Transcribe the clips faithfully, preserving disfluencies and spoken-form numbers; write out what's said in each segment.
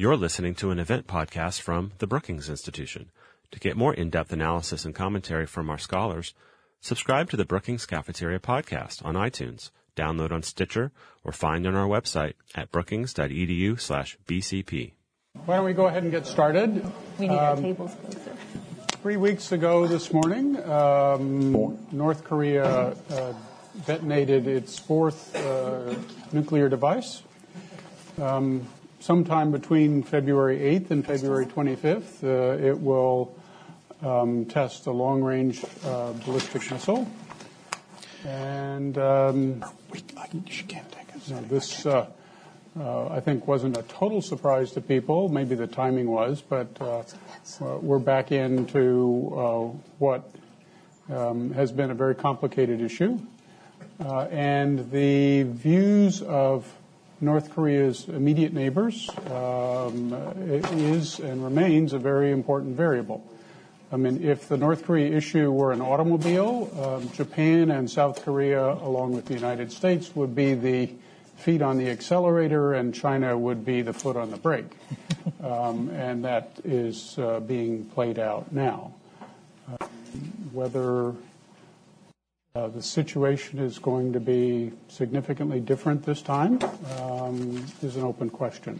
You're listening to an event podcast from the Brookings Institution. To get more in-depth analysis and commentary from our scholars, subscribe to the Brookings Cafeteria podcast on iTunes, download on Stitcher, or find on our website at brookings.edu slash BCP. Why don't we go ahead and get started? We need um, our tables closer. Three weeks ago this morning, um, North Korea uh, detonated its fourth uh, nuclear device. Um, sometime between February eighth and February twenty-fifth, uh, it will um, test a long-range uh, ballistic missile. And um, you know, this, uh, uh, I think, wasn't a total surprise to people. Maybe the timing was, but uh, we're back into uh, what um, has been a very complicated issue. Uh, and the views of North Korea's immediate neighbors um, is and remains a very important variable. I mean, if the North Korea issue were an automobile, um, Japan and South Korea, along with the United States, would be the feet on the accelerator, and China would be the foot on the brake. Um, and that is uh, being played out now. Uh, whether Uh, the situation is going to be significantly different this time um, is an open question.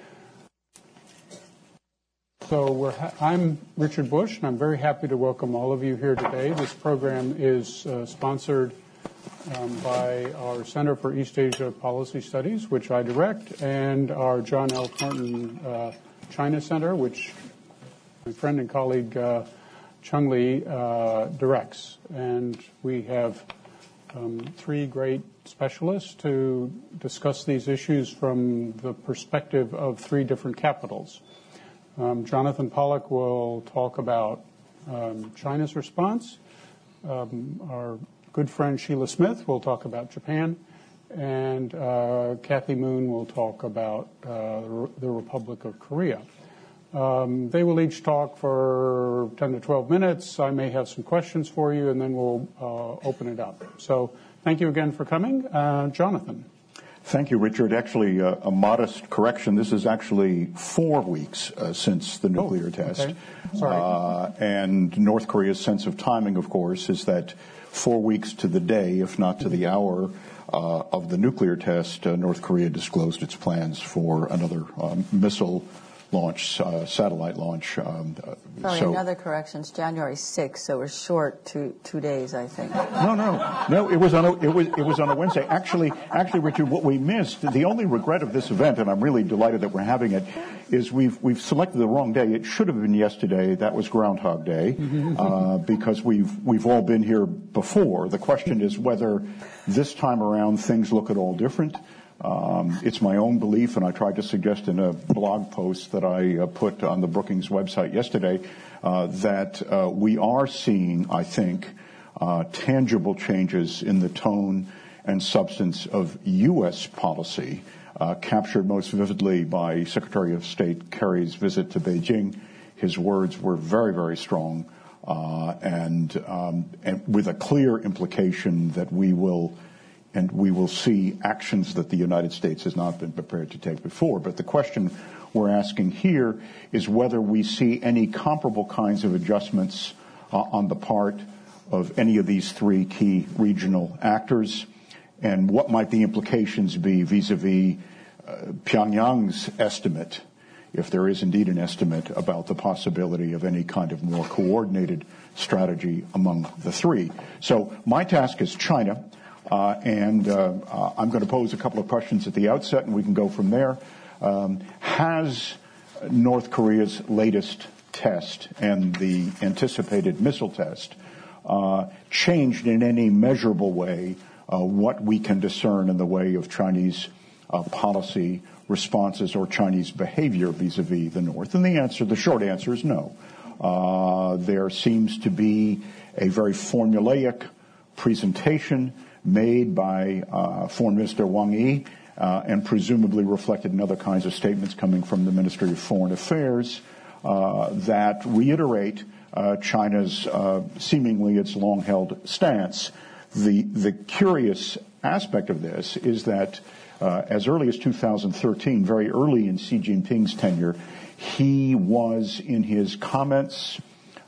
So we're ha- I'm Richard Bush, and I'm very happy to welcome all of you here today. This program is uh, sponsored um, by our Center for East Asia Policy Studies, which I direct, and our John L. Thornton uh, China Center, which my friend and colleague uh, Chung Lee uh, directs. And we have um, three great specialists to discuss these issues from the perspective of three different capitals. Um, Jonathan Pollock will talk about um, China's response. Um, our good friend Sheila Smith will talk about Japan. And uh, Kathy Moon will talk about uh, the Republic of Korea. Um, they will each talk for ten to twelve minutes. I may have some questions for you, and then we'll uh, open it up. So thank you again for coming. Uh, Jonathan. Thank you, Richard. Actually, uh, a modest correction. This is actually four weeks uh, since the nuclear oh, test. Okay. Sorry. Uh, and North Korea's sense of timing, of course, is that four weeks to the day, if not to the hour, uh, of the nuclear test, uh, North Korea disclosed its plans for another um, missile launch, uh, satellite launch. Um, Sorry, so, another correction. It's January sixth, so we're short two two days, I think. No, no, no. It was on a it was it was on a Wednesday. Actually, actually, Richard, what we missed. The only regret of this event, and I'm really delighted that we're having it, is we've we've selected the wrong day. It should have been yesterday. That was Groundhog Day, uh, because we've we've all been here before. The question is whether this time around things look at all different. Um, it's my own belief, and I tried to suggest in a blog post that I uh, put on the Brookings website yesterday, uh, that uh, we are seeing, I think, uh, tangible changes in the tone and substance of U S policy, uh, captured most vividly by Secretary of State Kerry's visit to Beijing. His words were very, very strong, uh, and, um, and with a clear implication that we will And we will see actions that the United States has not been prepared to take before. But the question we're asking here is whether we see any comparable kinds of adjustments uh, on the part of any of these three key regional actors, and what might the implications be vis-a-vis uh, Pyongyang's estimate, if there is indeed an estimate, about the possibility of any kind of more coordinated strategy among the three. So my task is China. Uh, and uh, uh, I'm going to pose a couple of questions at the outset, and we can go from there. Um, has North Korea's latest test and the anticipated missile test uh, changed in any measurable way uh, what we can discern in the way of Chinese uh, policy responses or Chinese behavior vis-a-vis the North? And the answer, the short answer is no. Uh, there seems to be a very formulaic presentation made by uh, Foreign Minister Wang Yi uh, and presumably reflected in other kinds of statements coming from the Ministry of Foreign Affairs uh, that reiterate uh, China's uh, seemingly its long-held stance. The, the curious aspect of this is that Uh, as early as two thousand thirteen, very early in Xi Jinping's tenure, he was in his comments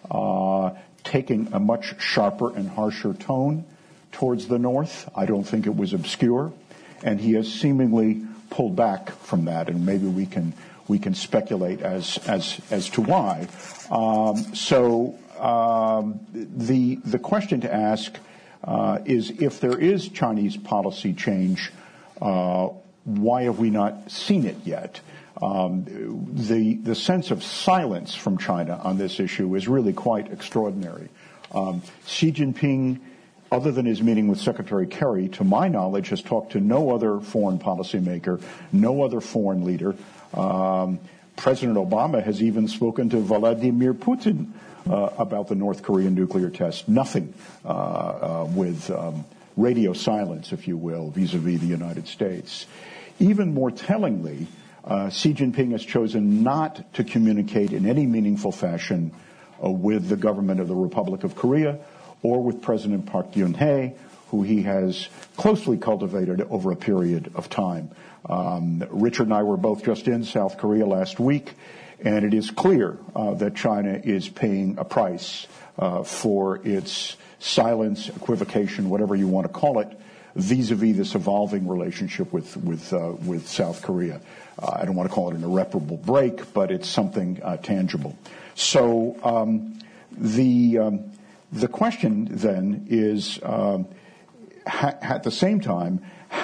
uh, taking a much sharper and harsher tone towards the North. I don't think it was obscure, and he has seemingly pulled back from that, and maybe we can we can speculate as as as to why. Um, so um, the the question to ask uh, is, if there is Chinese policy change, uh, why have we not seen it yet? Um, the the sense of silence from China on this issue is really quite extraordinary. Um, Xi Jinping, other than his meeting with Secretary Kerry, to my knowledge, has talked to no other foreign policymaker, no other foreign leader. Um, President Obama has even spoken to Vladimir Putin uh, about the North Korean nuclear test. Nothing uh, uh, with um, radio silence, if you will, vis-a-vis the United States. Even more tellingly, uh, Xi Jinping has chosen not to communicate in any meaningful fashion uh, with the government of the Republic of Korea or with President Park Geun-hye, who he has closely cultivated over a period of time. Um, Richard and I were both just in South Korea last week, and it is clear uh, that China is paying a price uh, for its silence, equivocation, whatever you want to call it, vis-a-vis this evolving relationship with with uh, with South Korea. Uh, I don't want to call it an irreparable break, but it's something uh, tangible. So um, the um, the question then is, um, ha- at the same time,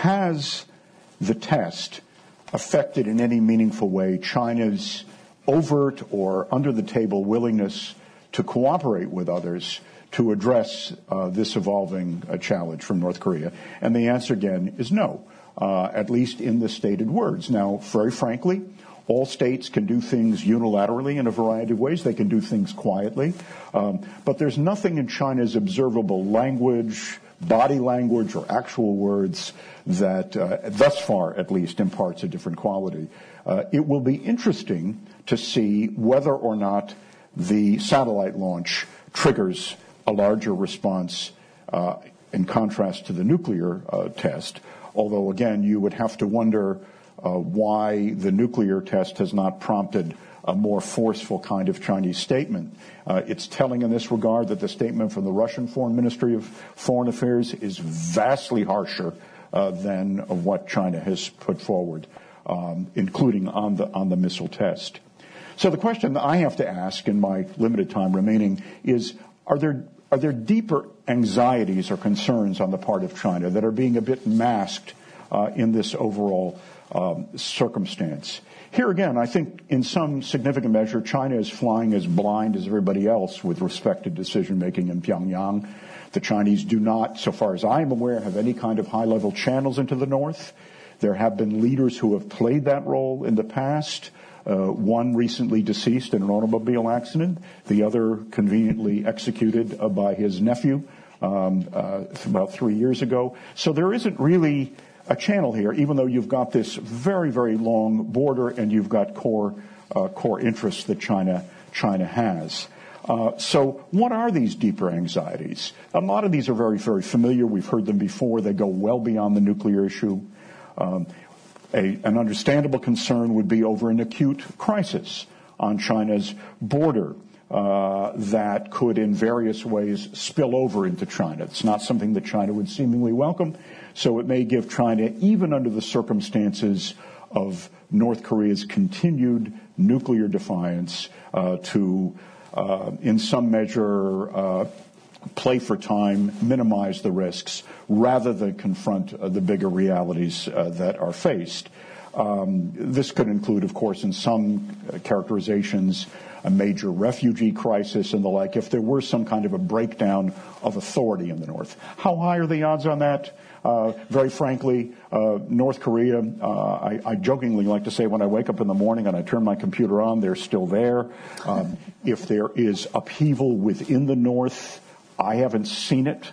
has the test affected in any meaningful way China's overt or under-the-table willingness to cooperate with others to address uh, this evolving uh, challenge from North Korea? And the answer, again, is no, uh, at least in the stated words. Now, very frankly, all states can do things unilaterally in a variety of ways. They can do things quietly. Um, but there's nothing in China's observable language, body language, or actual words that, uh, thus far at least, imparts a different quality. Uh, it will be interesting to see whether or not the satellite launch triggers a larger response uh, in contrast to the nuclear uh, test, although, again, you would have to wonder uh, why the nuclear test has not prompted a more forceful kind of Chinese statement. Uh, it's telling in this regard that the statement from the Russian Foreign Ministry of Foreign Affairs is vastly harsher uh, than of what China has put forward, um, including on the on the missile test. So the question that I have to ask in my limited time remaining is, are there are there deeper anxieties or concerns on the part of China that are being a bit masked uh, in this overall um, circumstance? Here again, I think in some significant measure, China is flying as blind as everybody else with respect to decision-making in Pyongyang. The Chinese do not, so far as I am aware, have any kind of high-level channels into the North. There have been leaders who have played that role in the past. Uh, one recently deceased in an automobile accident, the other conveniently executed uh, by his nephew um, uh, about three years ago. So there isn't really a channel here, even though you've got this very, very long border and you've got core uh, core interests that China China has. Uh, so what are these deeper anxieties? A lot of these are very, very familiar. We've heard them before. They go well beyond the nuclear issue. Um, A, an understandable concern would be over an acute crisis on China's border uh, that could in various ways spill over into China. It's not something that China would seemingly welcome, so it may give China, even under the circumstances of North Korea's continued nuclear defiance, uh, to, uh, in some measure, uh, play for time, minimize the risks, rather than confront uh, the bigger realities uh, that are faced. Um, this could include, of course, in some uh, characterizations, a major refugee crisis and the like, if there were some kind of a breakdown of authority in the North. How high are the odds on that? Uh, very frankly, uh, North Korea, uh, I, I jokingly like to say when I wake up in the morning and I turn my computer on, they're still there. Um, if there is upheaval within the North, I haven't seen it.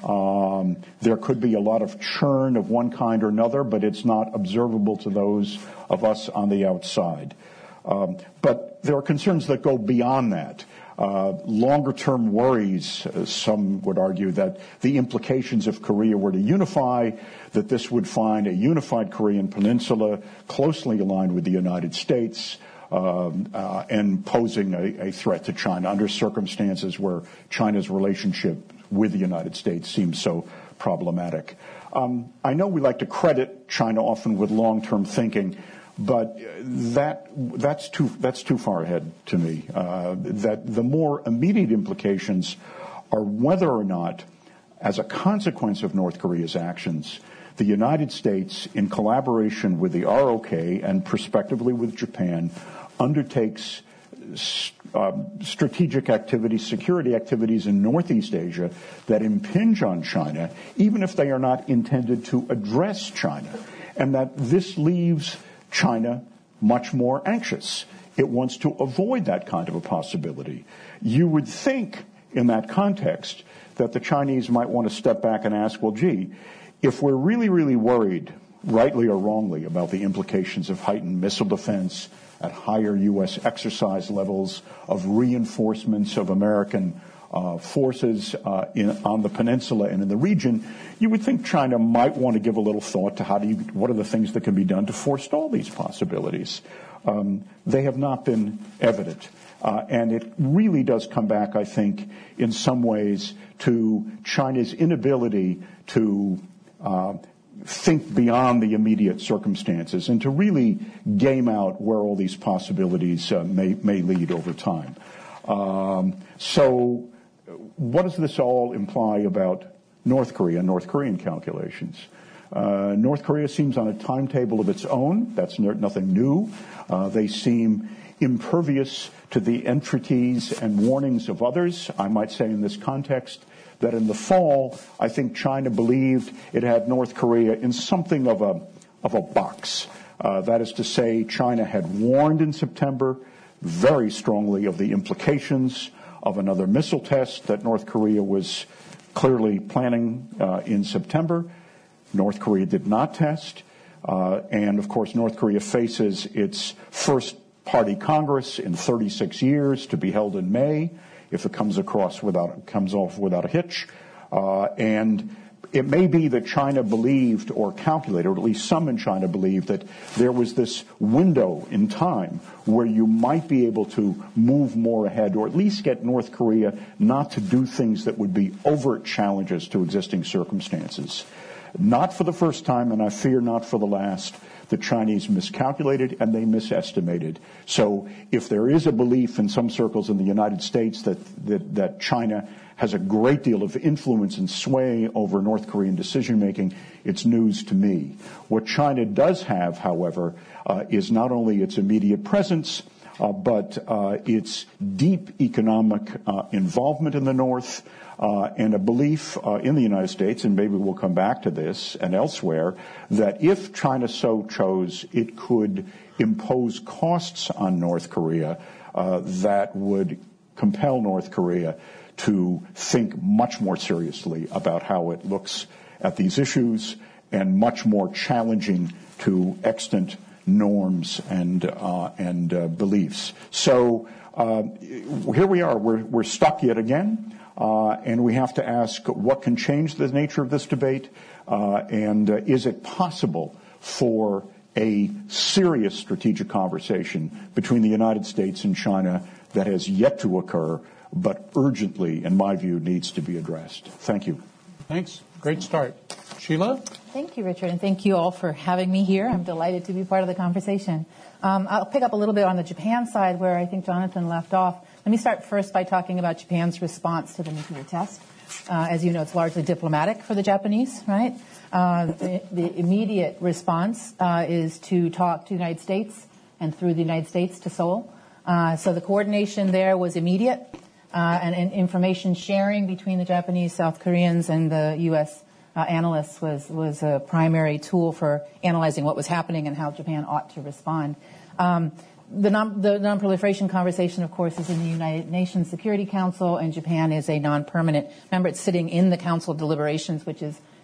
Um, there could be a lot of churn of one kind or another, but it's not observable to those of us on the outside. Um, but there are concerns that go beyond that. Uh, longer-term worries, uh, some would argue that the implications if Korea were to unify, that this would find a unified Korean peninsula closely aligned with the United States, um, uh, and posing a, a threat to China under circumstances where China's relationship with the United States seems so problematic. Um, I know we like to credit China often with long-term thinking, but that that's too that's too far ahead to me. Uh, that the more immediate implications are whether or not, as a consequence of North Korea's actions, the United States, in collaboration with the R O K and prospectively with Japan, undertakes uh, strategic activities, security activities in Northeast Asia that impinge on China, even if they are not intended to address China, and that this leaves China much more anxious. It wants to avoid that kind of a possibility. You would think, in that context, that the Chinese might want to step back and ask, well, gee, if we're really, really worried, rightly or wrongly, about the implications of heightened missile defense at higher U S exercise levels, of reinforcements of American uh, forces uh, in, on the peninsula and in the region, you would think China might want to give a little thought to how do you, what are the things that can be done to forestall these possibilities. Um, they have not been evident. Uh, and it really does come back, I think, in some ways to China's inability to uh, think beyond the immediate circumstances and to really game out where all these possibilities uh, may, may lead over time. Um, so what does this all imply about North Korea and North Korean calculations? Uh, North Korea seems on a timetable of its own. That's nothing new. Uh, they seem impervious to the entreaties and warnings of others. I might say in this context that in the fall, I think China believed it had North Korea in something of a of a box. Uh, that is to say, China had warned in September very strongly of the implications of another missile test that North Korea was clearly planning uh, in September. North Korea did not test. Uh, and, of course, North Korea faces its first party Congress in thirty-six years to be held in May, if it comes across without comes off without a hitch. Uh, and it may be that China believed or calculated, or at least some in China believed, that there was this window in time where you might be able to move more ahead, or at least get North Korea not to do things that would be overt challenges to existing circumstances. Not for the first time, and I fear not for the last, the Chinese miscalculated and they misestimated. So if there is a belief in some circles in the United States that, that, that China has a great deal of influence and sway over North Korean decision-making, it's news to me. What China does have, however, uh, is not only its immediate presence, uh, but uh, its deep economic uh, involvement in the North, Uh, and a belief uh, in the United States, and maybe we'll come back to this and elsewhere, that if China so chose, it could impose costs on North Korea uh, that would compel North Korea to think much more seriously about how it looks at these issues and much more challenging to extant norms and uh, and uh, beliefs. So uh, here we are. We're, we're stuck yet again. Uh, and we have to ask what can change the nature of this debate, uh, and uh, is it possible for a serious strategic conversation between the United States and China that has yet to occur, but urgently, in my view, needs to be addressed? Thank you. Thanks. Great start. Sheila? Thank you, Richard, and thank you all for having me here. I'm delighted to be part of the conversation. Um, I'll pick up a little bit on the Japan side where I think Jonathan left off. Let me start first by talking about Japan's response to the nuclear test. Uh, as you know, it's largely diplomatic for the Japanese, right? Uh, the, the immediate response uh, is to talk to the United States and through the United States to Seoul. Uh, so the coordination there was immediate, uh, and, and information sharing between the Japanese, South Koreans, and the U S uh, analysts was, was a primary tool for analyzing what was happening and how Japan ought to respond. Um, The, non, the non-proliferation conversation, of course, is in the United Nations Security Council, and Japan is a non-permanent member. It's sitting in the Council deliberations, which is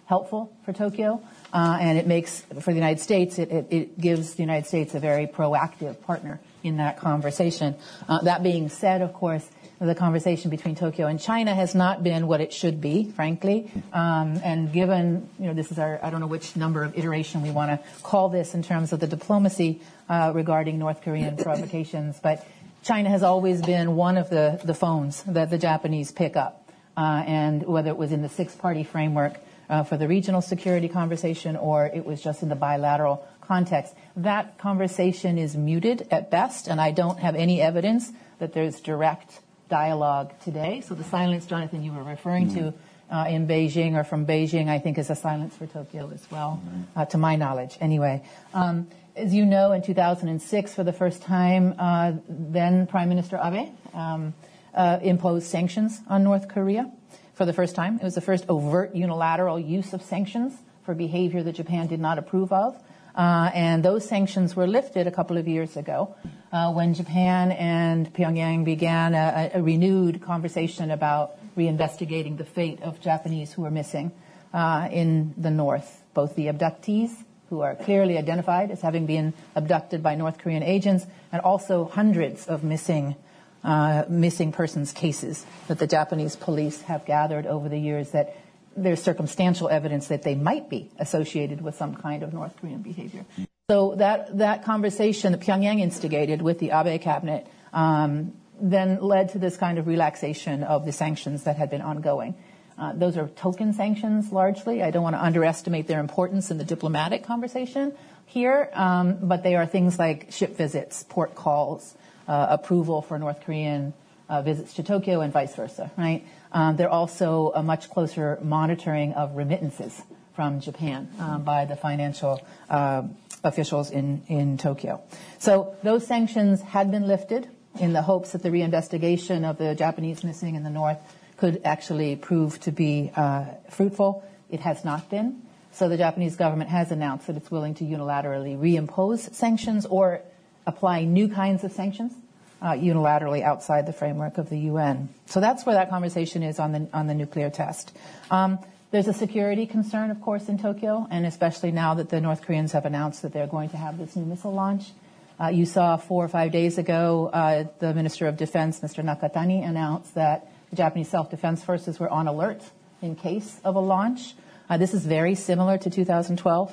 helpful for Tokyo, uh, and it makes, for the United States, it, it, it gives the United States a very proactive partner in that conversation. Uh, that being said, of course, the conversation between Tokyo and China has not been what it should be, frankly. Um, and given, you know, this is our, I don't know which number of iteration we want to call this in terms of the diplomacy uh, regarding North Korean provocations, but China has always been one of the, the phones that the Japanese pick up. Uh, and whether it was in the six-party framework uh, for the regional security conversation or it was just in the bilateral context, that conversation is muted at best, and I don't have any evidence that there's direct dialogue today. So the silence, Jonathan, you were referring mm-hmm. to uh, in Beijing or from Beijing, I think is a silence for Tokyo as well, mm-hmm. uh, to my knowledge. Anyway, um, as you know, in two thousand six, for the first time, uh, then Prime Minister Abe um, uh, imposed sanctions on North Korea for the first time. It was the first overt unilateral use of sanctions for behavior that Japan did not approve of. Uh, and those sanctions were lifted a couple of years ago uh, when Japan and Pyongyang began a, a renewed conversation about reinvestigating the fate of Japanese who were missing uh, in the north, both the abductees, who are clearly identified as having been abducted by North Korean agents, and also hundreds of missing uh, missing persons cases that the Japanese police have gathered over the years that there's circumstantial evidence that they might be associated with some kind of North Korean behavior. So that, that conversation that Pyongyang instigated with the Abe cabinet um, then led to this kind of relaxation of the sanctions that had been ongoing. Uh, those are token sanctions largely. I don't want to underestimate their importance in the diplomatic conversation here, um, but they are things like ship visits, port calls, uh, approval for North Korean uh, visits to Tokyo and vice versa, right? Um, they're also a much closer monitoring of remittances from Japan um, by the financial uh, officials in, in Tokyo. So those sanctions had been lifted in the hopes that the reinvestigation of the Japanese missing in the north could actually prove to be uh, fruitful. It has not been. So the Japanese government has announced that it's willing to unilaterally reimpose sanctions or apply new kinds of sanctions uh, unilaterally outside the framework of the U N. So that's where that conversation is on the on the nuclear test. Um, there's a security concern, of course, in Tokyo, and especially now that the North Koreans have announced that they're going to have this new missile launch. Uh, you saw four or five days ago, uh, the Minister of Defense, Mister Nakatani, announced that the Japanese self-defense forces were on alert in case of a launch. Uh, this is very similar to two thousand twelve.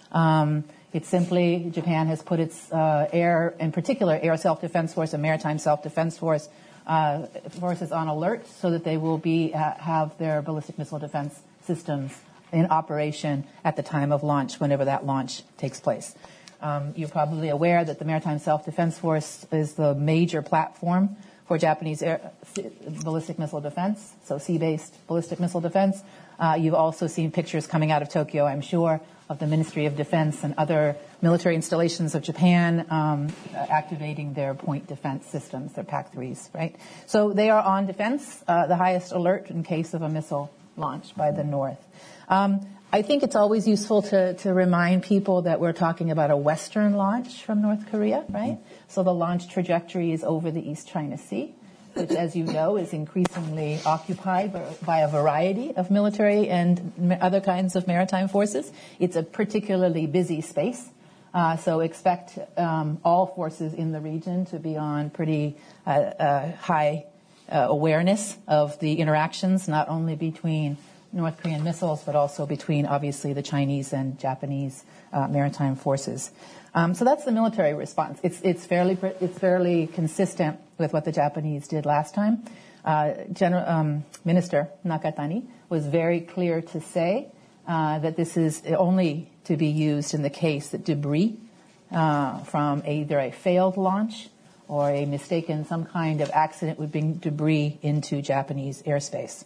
Um, it's simply Japan has put its uh, air, in particular, air self-defense force and maritime self-defense force uh, forces on alert so that they will be uh, have their ballistic missile defense systems in operation at the time of launch, whenever that launch takes place. Um, you're probably aware that the Maritime Self-Defense Force is the major platform for Japanese air, ballistic missile defense, so sea-based ballistic missile defense. Uh, you've also seen pictures coming out of Tokyo, I'm sure, of the Ministry of Defense and other military installations of Japan um, activating their point defense systems, their P A C threes, right? So they are on defense, uh, the highest alert in case of a missile launch by the North. Um, I think it's always useful to, to remind people that we're talking about a Western launch from North Korea, right? So the launch trajectory is over the East China Sea, which, as you know, is increasingly occupied by, by a variety of military and other kinds of maritime forces. It's a particularly busy space, uh, so expect um, all forces in the region to be on pretty uh, uh, high uh, awareness of the interactions, not only between North Korean missiles, but also between, obviously, the Chinese and Japanese uh, maritime forces. Um, so that's the military response. It's, it's fairly it's fairly consistent with what the Japanese did last time. Uh, General um, Minister Nakatani was very clear to say uh, that this is only to be used in the case that debris uh, from either a failed launch or a mistaken, some kind of accident would bring debris into Japanese airspace.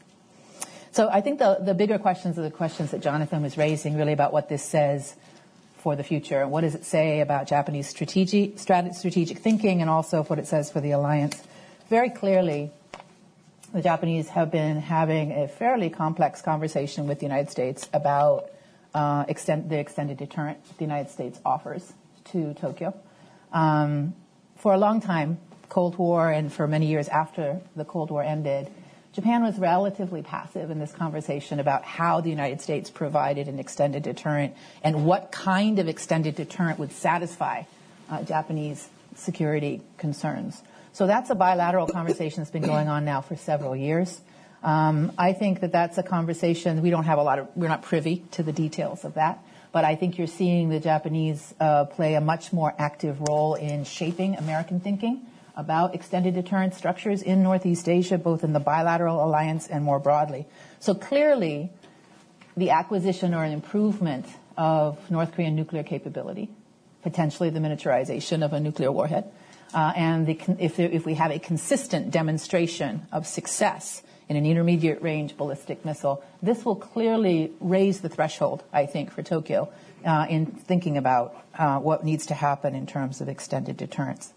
So I think the, the bigger questions are the questions that Jonathan was raising, really about what this says for the future. And what does it say about Japanese strategic, strategic thinking, and also what it says for the alliance? Very clearly, the Japanese have been having a fairly complex conversation with the United States about uh, extend, the extended deterrent the United States offers to Tokyo. Um, for a long time, Cold War, and for many years after the Cold War ended, Japan was relatively passive in this conversation about how the United States provided an extended deterrent and what kind of extended deterrent would satisfy uh, Japanese security concerns. So that's a bilateral conversation that's been going on now for several years. Um, I think that that's a conversation, we don't have a lot of, we're not privy to the details of that, but I think you're seeing the Japanese uh, play a much more active role in shaping American thinking about extended deterrent structures in Northeast Asia, both in the bilateral alliance and more broadly. So clearly, the acquisition or an improvement of North Korean nuclear capability, potentially the miniaturization of a nuclear warhead, uh, and the, if, there, if we have a consistent demonstration of success in an intermediate range ballistic missile, this will clearly raise the threshold, I think, for Tokyo uh, in thinking about uh, what needs to happen in terms of extended deterrence.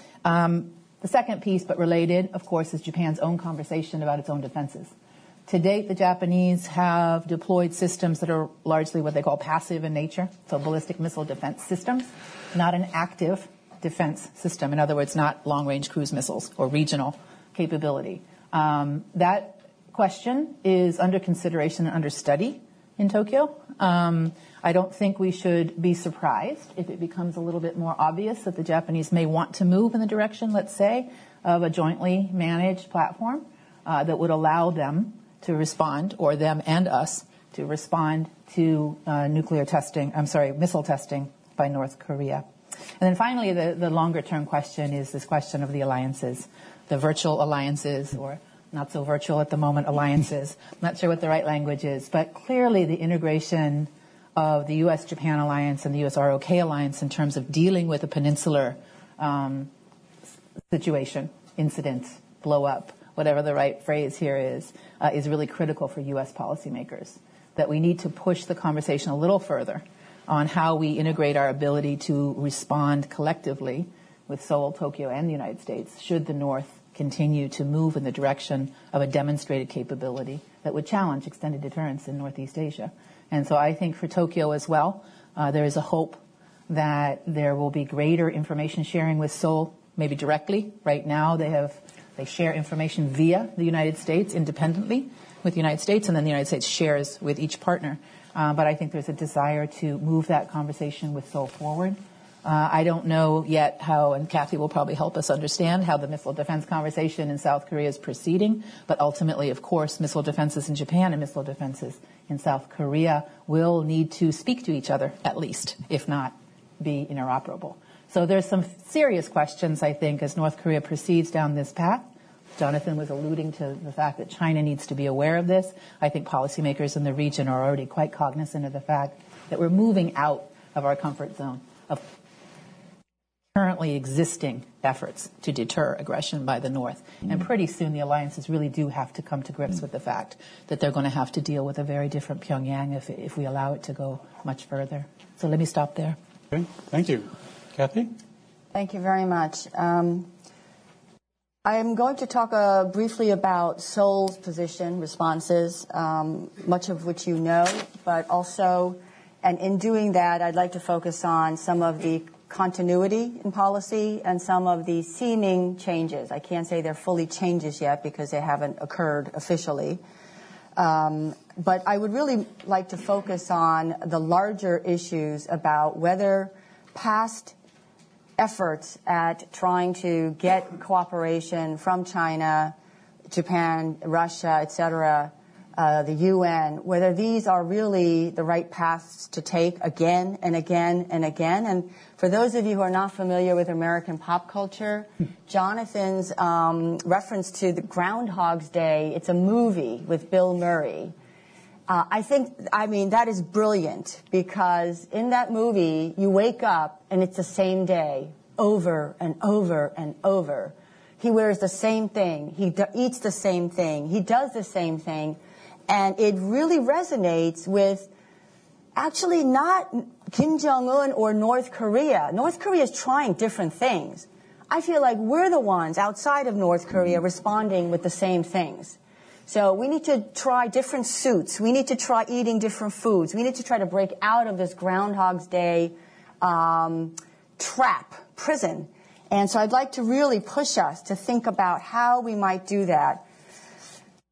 Um, the second piece, but related, of course, is Japan's own conversation about its own defenses. To date, the Japanese have deployed systems that are largely what they call passive in nature, so ballistic missile defense systems, not an active defense system. In other words, not long-range cruise missiles or regional capability. Um, that question is under consideration and under study in Tokyo. Um, I don't think we should be surprised if it becomes a little bit more obvious that the Japanese may want to move in the direction, let's say, of a jointly managed platform uh, that would allow them to respond, or them and us, to respond to uh, nuclear testing, I'm sorry, missile testing by North Korea. And then finally, the, the longer-term question is this question of the alliances, the virtual alliances, or not so virtual at the moment alliances. I'm not sure what the right language is, but clearly the integration of the U S Japan alliance and the U S R O K alliance in terms of dealing with a peninsular um, situation, incident, blow up, whatever the right phrase here is, uh, is really critical for U S policymakers. That we need to push the conversation a little further on how we integrate our ability to respond collectively with Seoul, Tokyo, and the United States should the North continue to move in the direction of a demonstrated capability that would challenge extended deterrence in Northeast Asia. And so I think for Tokyo as well, uh, there is a hope that there will be greater information sharing with Seoul, maybe directly. Right now they have they share information via the United States independently with the United States, and then the United States shares with each partner. Uh, but I think there's a desire to move that conversation with Seoul forward. Uh, I don't know yet how, and Kathy will probably help us understand how the missile defense conversation in South Korea is proceeding, but ultimately, of course, missile defenses in Japan and missile defenses in South Korea will need to speak to each other, at least, if not be interoperable. So there's some serious questions, I think, as North Korea proceeds down this path. Jonathan was alluding to the fact that China needs to be aware of this. I think policymakers in the region are already quite cognizant of the fact that we're moving out of our comfort zone of currently existing efforts to deter aggression by the North. And pretty soon the alliances really do have to come to grips with the fact that they're going to have to deal with a very different Pyongyang if, if we allow it to go much further. So let me stop there. Okay, thank you. Kathy? Thank you very much. Um, I am going to talk uh, briefly about Seoul's position, responses, um, much of which you know, but also, and in doing that, I'd like to focus on some of the continuity in policy and some of the seeming changes. I can't say they're fully changes yet because they haven't occurred officially. Um, but I would really like to focus on the larger issues about whether past efforts at trying to get cooperation from China, Japan, Russia, et cetera, uh, the U N, whether these are really the right paths to take again and again and again. And for those of you who are not familiar with American pop culture, Jonathan's um, reference to the Groundhog's Day, it's a movie with Bill Murray. Uh, I think, I mean, that is brilliant because in that movie, you wake up and it's the same day over and over and over. He wears the same thing. He do- eats the same thing. He does the same thing. And it really resonates with actually not Kim Jong-un or North Korea. North Korea is trying different things. I feel like we're the ones outside of North Korea responding with the same things. So we need to try different suits. We need to try eating different foods. We need to try to break out of this Groundhog's Day um, trap, prison. And so I'd like to really push us to think about how we might do that.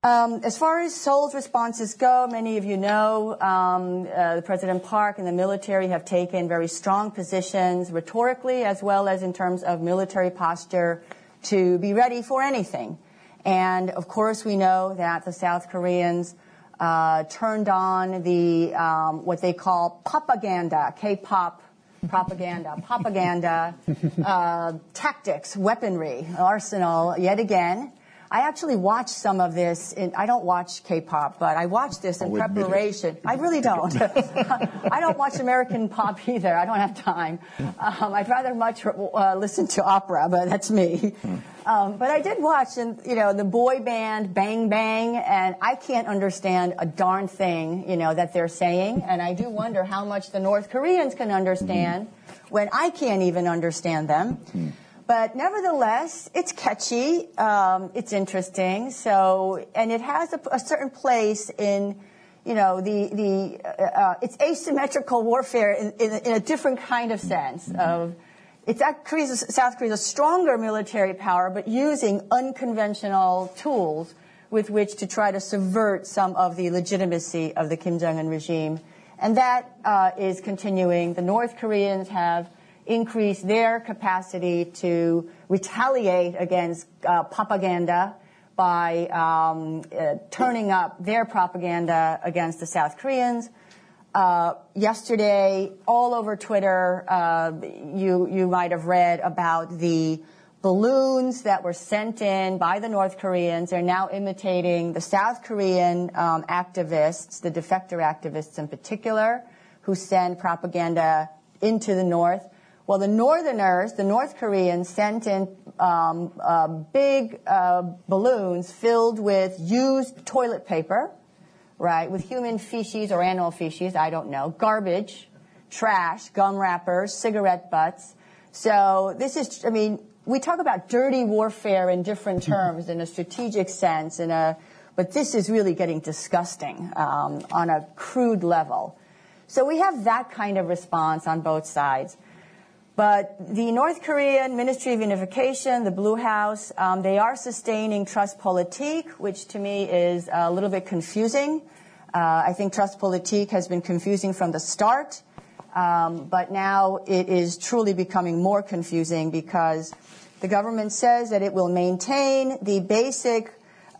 Um, as far as Seoul's responses go, many of you know um, uh, the President Park and the military have taken very strong positions rhetorically as well as in terms of military posture to be ready for anything. And, of course, we know that the South Koreans uh, turned on the um, what they call propaganda, K-pop propaganda, propaganda uh, tactics, weaponry, arsenal, yet again. I actually watched some of this. In, I don't watch K-pop, but I watched this in preparation. I really don't. I don't watch American pop either. I don't have time. Um, I'd rather much uh, listen to opera, but that's me. Um, but I did watch, and you know, the boy band Bang Bang, and I can't understand a darn thing, you know, that they're saying. And I do wonder how much the North Koreans can understand when I can't even understand them. But nevertheless, it's catchy, um, it's interesting, so, and it has a, a certain place in, you know, the, the, uh, uh, it's asymmetrical warfare in, in, in a different kind of sense of, it's that Korea's, South Korea's a stronger military power, but using unconventional tools with which to try to subvert some of the legitimacy of the Kim Jong-un regime. And that uh, is continuing. The North Koreans have increase their capacity to retaliate against uh, propaganda by um, uh, turning up their propaganda against the South Koreans. Uh, yesterday, all over Twitter, uh, you you might have read about the balloons that were sent in by the North Koreans. They're now imitating the South Korean um, activists, the defector activists in particular, who send propaganda into the North. Well, the Northerners, the North Koreans, sent in um, uh, big uh, balloons filled with used toilet paper, right, with human feces or animal feces, I don't know, garbage, trash, gum wrappers, cigarette butts. So this is, I mean, we talk about dirty warfare in different terms, in a strategic sense, in a, but this is really getting disgusting um, on a crude level. So we have that kind of response on both sides. But the North Korean Ministry of Unification, the Blue House, um, they are sustaining trust politique, which to me is a little bit confusing. Uh, I think trust politique has been confusing from the start, um, but now it is truly becoming more confusing because the government says that it will maintain the basic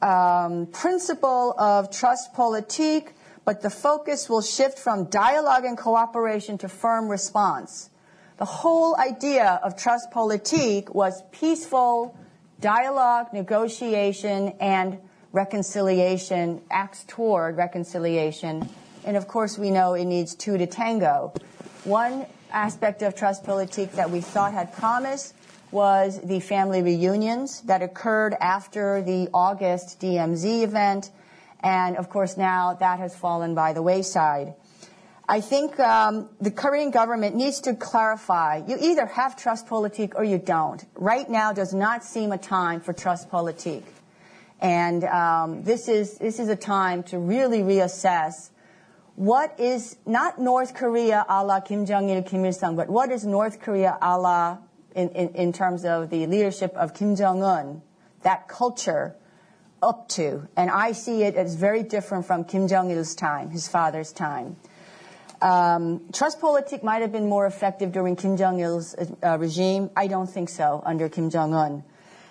um, principle of trust politique, but the focus will shift from dialogue and cooperation to firm response. The whole idea of trust politique was peaceful dialogue, negotiation, and reconciliation, acts toward reconciliation. And of course, we know it needs two to tango. One aspect of trust politique that we thought had promise was the family reunions that occurred after the August D M Z event. And of course, now that has fallen by the wayside. I think um, the Korean government needs to clarify. You either have trust politique or you don't. Right now does not seem a time for trust politique. And um, this is this is a time to really reassess what is not North Korea a la Kim Jong-il, Kim Il-sung, but what is North Korea a la, in, in, in terms of the leadership of Kim Jong-un, that culture, up to. And I see it as very different from Kim Jong-il's time, his father's time. Um, trust politique might have been more effective during Kim Jong-il's uh, regime. I don't think so under Kim Jong-un.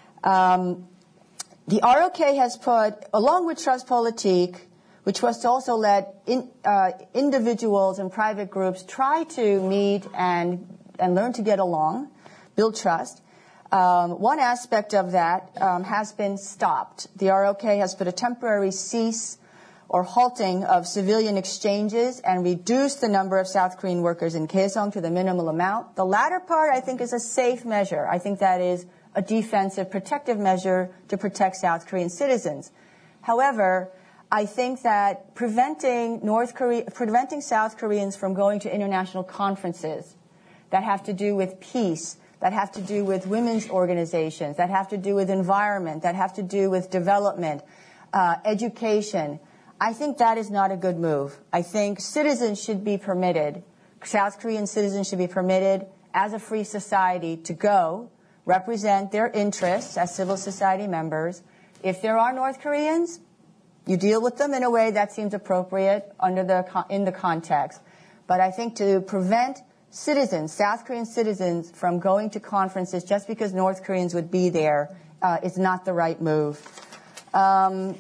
Um, the R O K has put, along with trust politique, which was to also let in, uh, individuals and private groups try to meet and, and learn to get along, build trust. Um, one aspect of that um, has been stopped. The R O K has put a temporary cease or halting of civilian exchanges and reduced the number of South Korean workers in Kaesong to the minimal amount. The latter part, I think, is a safe measure. I think that is a defensive, protective measure to protect South Korean citizens. However, I think that preventing North Korea, preventing South Koreans from going to international conferences that have to do with peace, that have to do with women's organizations, that have to do with environment, that have to do with development, uh, education, I think that is not a good move. I think citizens should be permitted, South Korean citizens should be permitted as a free society to go, represent their interests as civil society members. If there are North Koreans, you deal with them in a way that seems appropriate under the in the context. But I think to prevent citizens, South Korean citizens, from going to conferences just because North Koreans would be there uh, is not the right move. Um,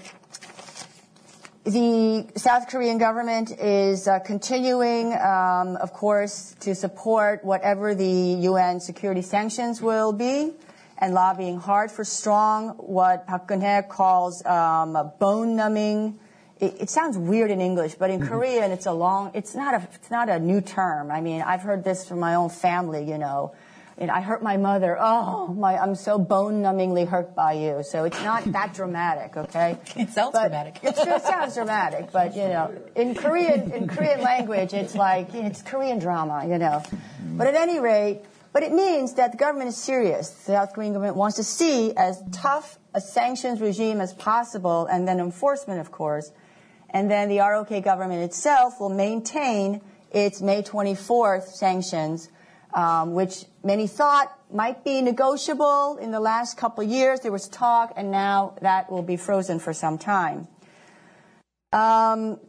the South Korean government is uh, continuing, um, of course, to support whatever the U N security sanctions will be, and lobbying hard for strong, what Park Geun-hye calls um, a bone-numbing. It, it sounds weird in English, but in mm-hmm. Korean, it's a long. It's not a. It's not a new term. I mean, I've heard this from my own family. You know, and I hurt my mother. Oh, my! I'm so bone-numbingly hurt by you. So it's not that dramatic, okay? It sounds but dramatic. it sure sounds dramatic, but you know, in Korean, in Korean language, it's like it's Korean drama, you know. But at any rate. But it means that the government is serious. The South Korean government wants to see as tough a sanctions regime as possible, and then enforcement, of course. And then the R O K government itself will maintain its May twenty-fourth sanctions, um, which many thought might be negotiable in the last couple of years. There was talk, and now that will be frozen for some time. Um,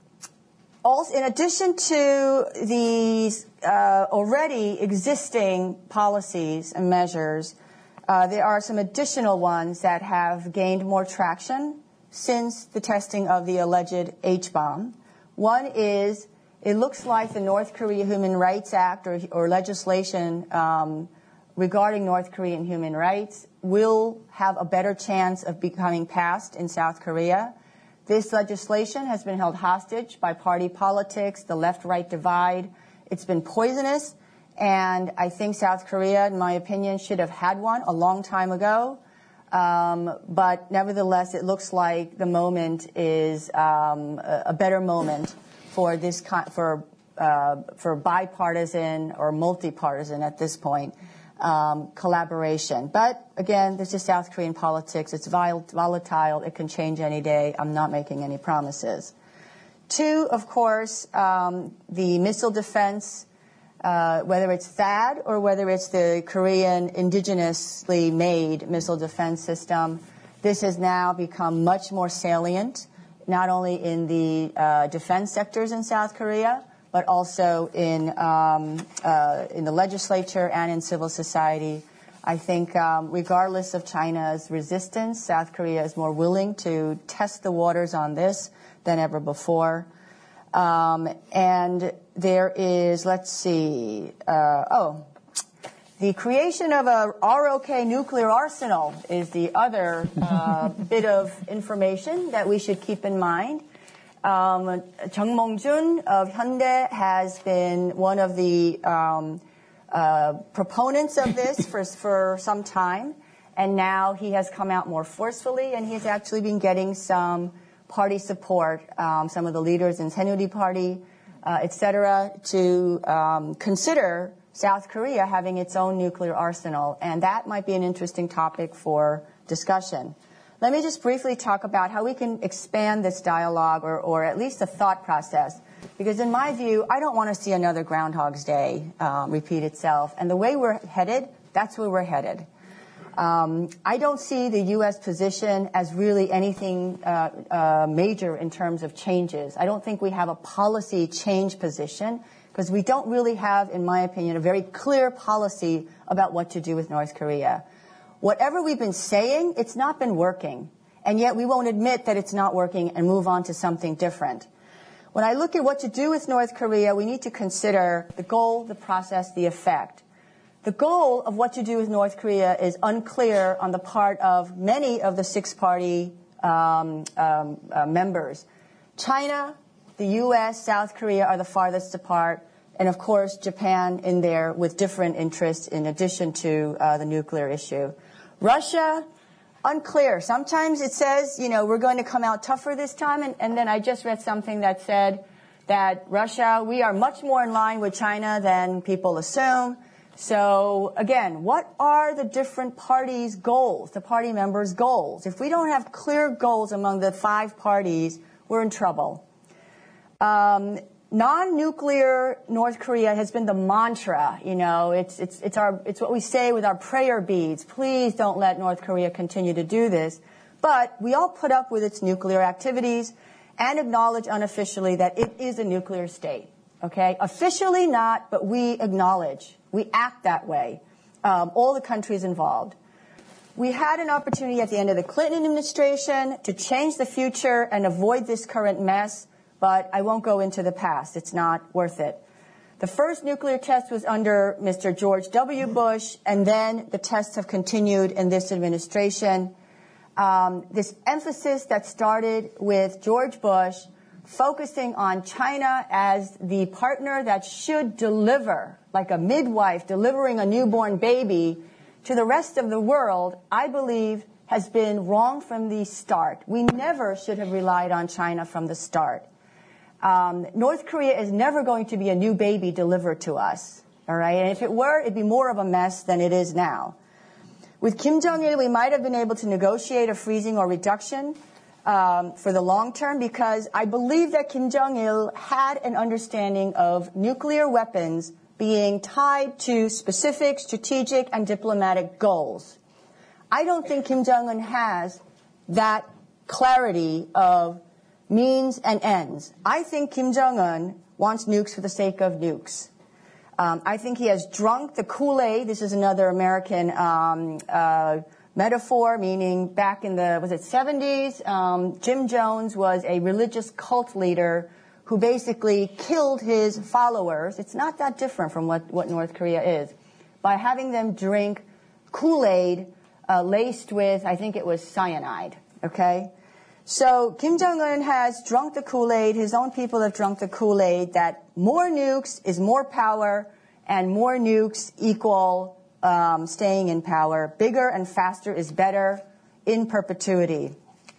Also, in addition to these uh, already existing policies and measures, uh, there are some additional ones that have gained more traction since the testing of the alleged H-bomb. One is, it looks like the North Korea Human Rights Act or, or legislation um, regarding North Korean human rights will have a better chance of becoming passed in South Korea. This legislation has been held hostage by party politics, the left-right divide. It's been poisonous, and I think South Korea, in my opinion, should have had one a long time ago. Um, but nevertheless, it looks like the moment is um, a, a better moment for this con- for uh, for bipartisan or multi-partisan at this point. Um, collaboration. But again, this is South Korean politics. It's vol- volatile. It can change any day. I'm not making any promises. Two, of course, um, the missile defense, uh, whether it's THAAD or whether it's the Korean indigenously made missile defense system, this has now become much more salient, not only in the uh, defense sectors in South Korea, but also in um, uh, in the legislature and in civil society. I think um, regardless of China's resistance, South Korea is more willing to test the waters on this than ever before. Um, and there is, let's see, uh, oh, the creation of a R O K nuclear arsenal is the other uh, bit of information that we should keep in mind. Um, Jung Mong-jun of Hyundai has been one of the um, uh, proponents of this for, for some time, and now he has come out more forcefully, and he's actually been getting some party support, um, some of the leaders in Saenuri Party, uh, et cetera, to um, consider South Korea having its own nuclear arsenal, and that might be an interesting topic for discussion. Let me just briefly talk about how we can expand this dialogue or, or at least a thought process. Because in my view, I don't want to see another Groundhog's Day um, repeat itself. And the way we're headed, that's where we're headed. Um, I don't see the U S position as really anything uh, uh, major in terms of changes. I don't think we have a policy change position because we don't really have, in my opinion, a very clear policy about what to do with North Korea. Whatever we've been saying, it's not been working. And yet we won't admit that it's not working and move on to something different. When I look at what to do with North Korea, we need to consider the goal, the process, the effect. The goal of what to do with North Korea is unclear on the part of many of the six-party um, um, uh, members. China, the U S, South Korea are the farthest apart. And, of course, Japan in there with different interests in addition to uh, the nuclear issue. Russia, unclear. Sometimes it says, you know, we're going to come out tougher this time. And, and then I just read something that said that Russia, we are much more in line with China than people assume. So, again, what are the different parties' goals, the party members' goals? If we don't have clear goals among the five parties, we're in trouble. Um, Non-nuclear North Korea has been the mantra, you know, it's, it's, it's our, it's what we say with our prayer beads. Please don't let North Korea continue to do this. But we all put up with its nuclear activities and acknowledge unofficially that it is a nuclear state. Okay? Officially not, but we acknowledge. We act that way. Um, all the countries involved. We had an opportunity at the end of the Clinton administration to change the future and avoid this current mess, but I won't go into the past. It's not worth it. The first nuclear test was under Mister George W. Bush, and then the tests have continued in this administration. Um, this emphasis that started with George Bush, focusing on China as the partner that should deliver, like a midwife delivering a newborn baby to the rest of the world, I believe has been wrong from the start. We never should have relied on China from the start. Um, North Korea is never going to be a new baby delivered to us, all right? And if it were, it'd be more of a mess than it is now. With Kim Jong-il, we might have been able to negotiate a freezing or reduction um, for the long term, because I believe that Kim Jong-il had an understanding of nuclear weapons being tied to specific strategic and diplomatic goals. I don't think Kim Jong-un has that clarity of means and ends. I think Kim Jong-un wants nukes for the sake of nukes. Um, I think he has drunk the Kool-Aid. This is another American um, uh, metaphor, meaning back in the, was it seventies, um, Jim Jones was a religious cult leader who basically killed his followers. It's not that different from what, what North Korea is, by having them drink Kool-Aid uh, laced with, I think it was cyanide, okay? So Kim Jong-un has drunk the Kool-Aid. His own people have drunk the Kool-Aid that more nukes is more power, and more nukes equal um, staying in power. Bigger and faster is better in perpetuity.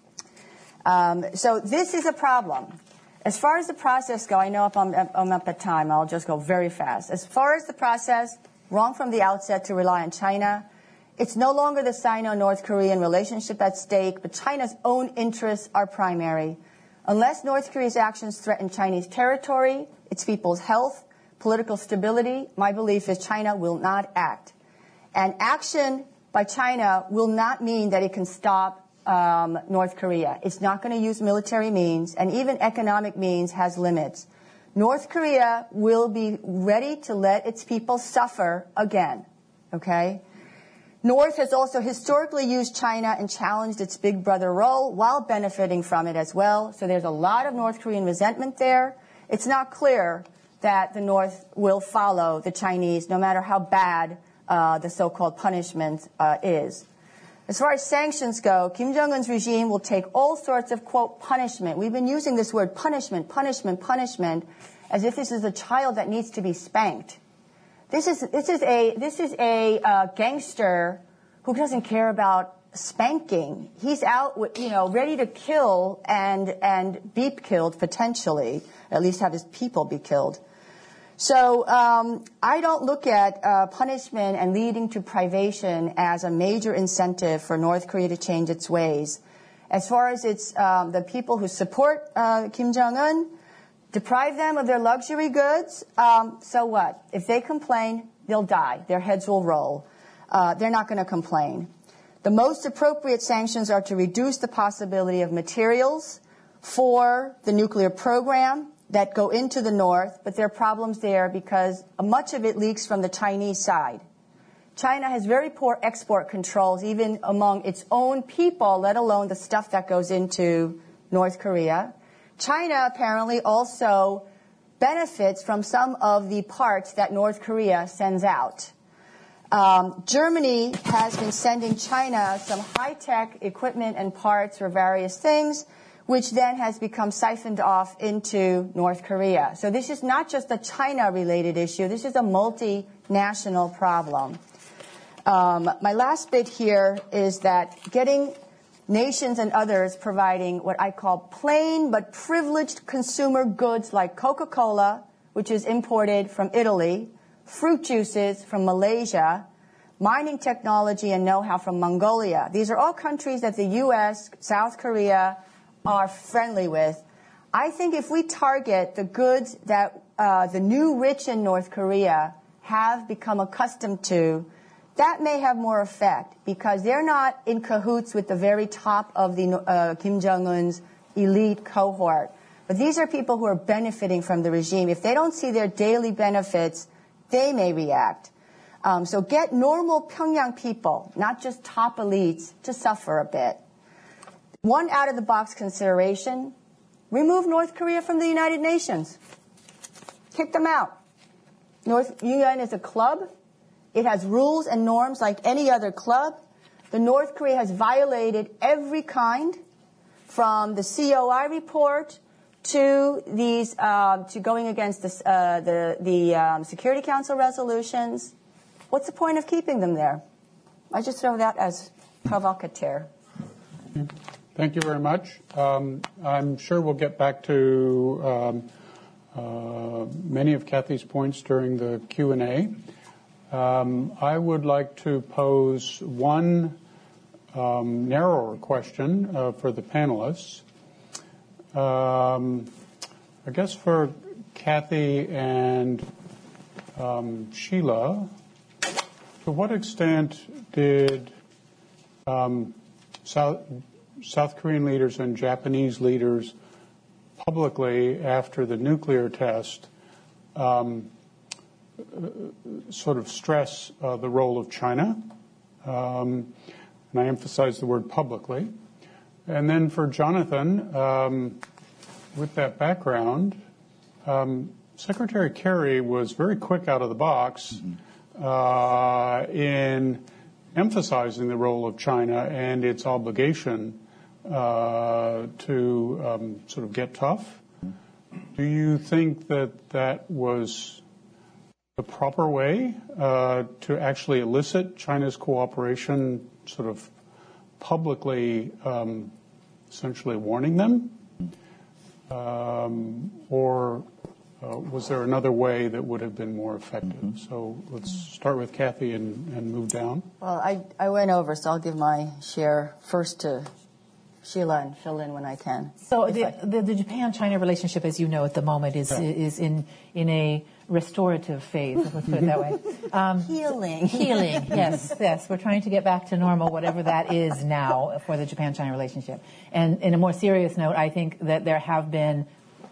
Um, so this is a problem. As far as the process go, I know if I'm, I'm up at time, I'll just go very fast. As far as the process, wrong from the outset to rely on China. It's no longer the Sino-North Korean relationship at stake, but China's own interests are primary. Unless North Korea's actions threaten Chinese territory, its people's health, political stability, my belief is China will not act. And action by China will not mean that it can stop Um, North Korea. It's not going to use military means, and even economic means has limits. North Korea will be ready to let its people suffer again, okay? North has also historically used China and challenged its big brother role while benefiting from it as well, so there's a lot of North Korean resentment there. It's not clear that the North will follow the Chinese, no matter how bad uh, the so-called punishment uh, is. As far as sanctions go, Kim Jong-un's regime will take all sorts of, quote, punishment. We've been using this word punishment, punishment, punishment, as if this is a child that needs to be spanked. This is, this is a, this is a uh, gangster who doesn't care about spanking. He's out, with, you know, ready to kill and, and be killed potentially, at least have his people be killed. So um, I don't look at uh, punishment and leading to privation as a major incentive for North Korea to change its ways. As far as its um, the people who support uh, Kim Jong-un, deprive them of their luxury goods, um, so what? If they complain, they'll die. Their heads will roll. Uh, they're not going to complain. The most appropriate sanctions are to reduce the possibility of materials for the nuclear program that go into the North, but there are problems there because much of it leaks from the Chinese side. China has very poor export controls, even among its own people, let alone the stuff that goes into North Korea. China apparently also benefits from some of the parts that North Korea sends out. Um, Germany has been sending China some high-tech equipment and parts for various things, which then has become siphoned off into North Korea. So this is not just a China-related issue. This is a multinational problem. Um, my last bit here is that getting nations and others providing what I call plain but privileged consumer goods like Coca-Cola, which is imported from Italy, fruit juices from Malaysia, mining technology and know-how from Mongolia. These are all countries that the U S, South Korea, are friendly with. I think if we target the goods that uh, the new rich in North Korea have become accustomed to, that may have more effect because they're not in cahoots with the very top of the uh, Kim Jong-un's elite cohort. But these are people who are benefiting from the regime. If they don't see their daily benefits, they may react. Um, so get normal Pyongyang people, not just top elites, to suffer a bit. One out-of-the-box consideration, remove North Korea from the United Nations. Kick them out. North U N is a club. It has rules and norms like any other club. The North Korea has violated every kind, from the C O I report to these uh, to going against the uh, the, the um, Security Council resolutions. What's the point of keeping them there? I just throw that as provocateur. Thank you very much. Um, I'm sure we'll get back to um, uh, many of Kathy's points during the Q and A. Um, I would like to pose one um, narrower question uh, for the panelists. Um, I guess for Kathy and um, Sheila, to what extent did um, South, South Korean leaders and Japanese leaders publicly, after the nuclear test, um, sort of stress uh, the role of China? Um, and I emphasize the word publicly. And then for Jonathan, um, with that background, um, Secretary Kerry was very quick out of the box mm-hmm. uh, in emphasizing the role of China and its obligation uh, to um, sort of get tough. Do you think that that was the proper way uh, to actually elicit China's cooperation, sort of publicly um, essentially warning them? Um, or uh, was there another way that would have been more effective? Mm-hmm. So let's start with Kathy and, and move down. Well, I, I went over, so I'll give my share first to Sheila and fill in when I can. So the, the, the Japan-China relationship, as you know, at the moment is yeah. is in in a restorative phase. Let's put it that way. Um, healing. Healing. Yes, yes. We're trying to get back to normal, whatever that is now for the Japan-China relationship. And in a more serious note, I think that there have been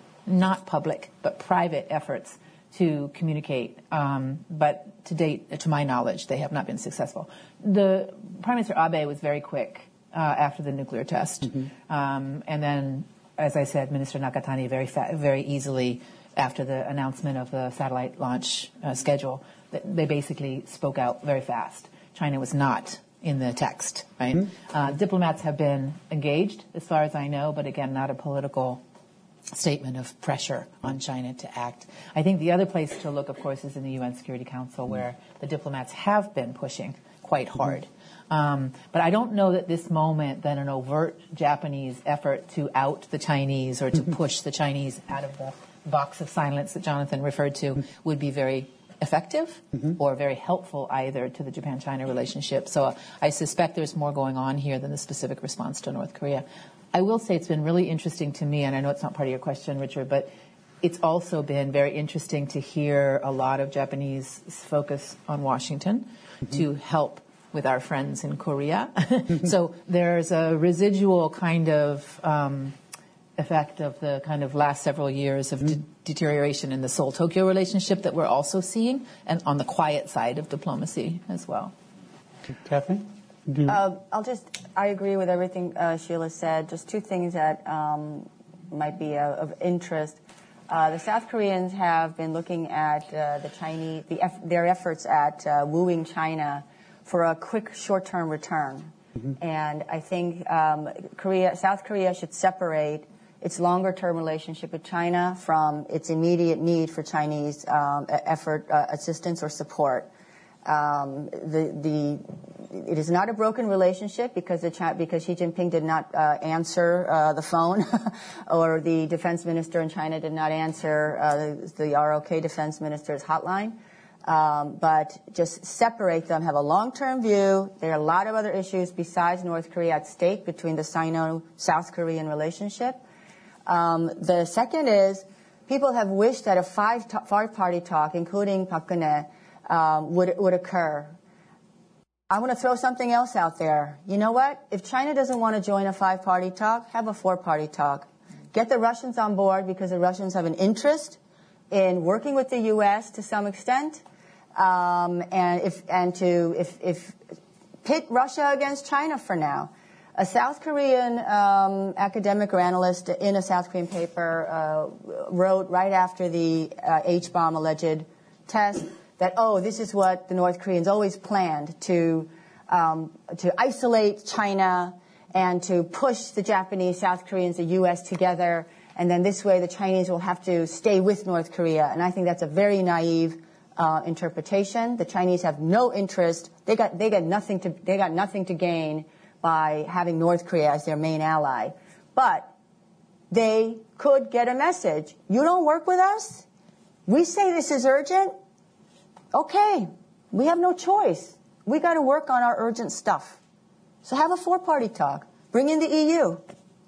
not public but private efforts to communicate, um, but to date, to my knowledge, they have not been successful. The Prime Minister Abe was very quick uh, after the nuclear test, mm-hmm. um, and then, as I said, Minister Nakatani very fa- very easily after the announcement of the satellite launch uh, schedule. They basically spoke out very fast. China was not in the text, right? Mm-hmm. Uh, diplomats have been engaged, as far as I know, but again, not a political statement of pressure on China to act. I think the other place to look, of course, is in the U N Security Council, where the diplomats have been pushing quite hard. Um, but I don't know that this moment, that an overt Japanese effort to out the Chinese or to push the Chinese out of the box of silence that Jonathan referred to, would be very effective mm-hmm. or very helpful either to the Japan-China relationship. So uh, I suspect there's more going on here than the specific response to North Korea. I will say it's been really interesting to me, and I know it's not part of your question, Richard, but it's also been very interesting to hear a lot of Japanese focus on Washington mm-hmm. to help with our friends in Korea. So there's a residual kind of um, effect of the kind of last several years of mm-hmm. de- deterioration in the Seoul-Tokyo relationship that we're also seeing, and on the quiet side of diplomacy as well. Kathy? Uh, I'll just, I agree with everything uh, Sheila said. Just two things that um, might be uh, of interest. Uh, the South Koreans have been looking at uh, the Chinese, the eff- their efforts at uh, wooing China for a quick short-term return. Mm-hmm. And I think um, Korea, South Korea should separate its longer-term relationship with China from its immediate need for Chinese um, effort, uh, assistance, or support. Um, the, the, it is not a broken relationship because the China, because Xi Jinping did not uh, answer uh, the phone, or the defense minister in China did not answer uh, the R O K defense minister's hotline. Um, but just separate them, have a long-term view. There are a lot of other issues besides North Korea at stake between the Sino-South Korean relationship. Um, the second is people have wished that a five t- five-party talk, including Park Geun-hye, Um, would would occur. I want to throw something else out there. You know what? If China doesn't want to join a five-party talk, have a four-party talk. Get the Russians on board because the Russians have an interest in working with the U S to some extent, um, and if and to if, if pit Russia against China for now. A South Korean um, academic or analyst in a South Korean paper uh, wrote right after the uh, H-bomb alleged test that, oh, this is what the North Koreans always planned, to um, to isolate China and to push the Japanese, South Koreans, the U S together, and then this way the Chinese will have to stay with North Korea. And I think that's a very naive uh, interpretation. The Chinese have no interest. They got they got nothing to they got nothing to gain by having North Korea as their main ally. But they could get a message. You don't work with us? We say this is urgent? Okay, we have no choice. We got to work on our urgent stuff. So have a four-party talk. Bring in the E U.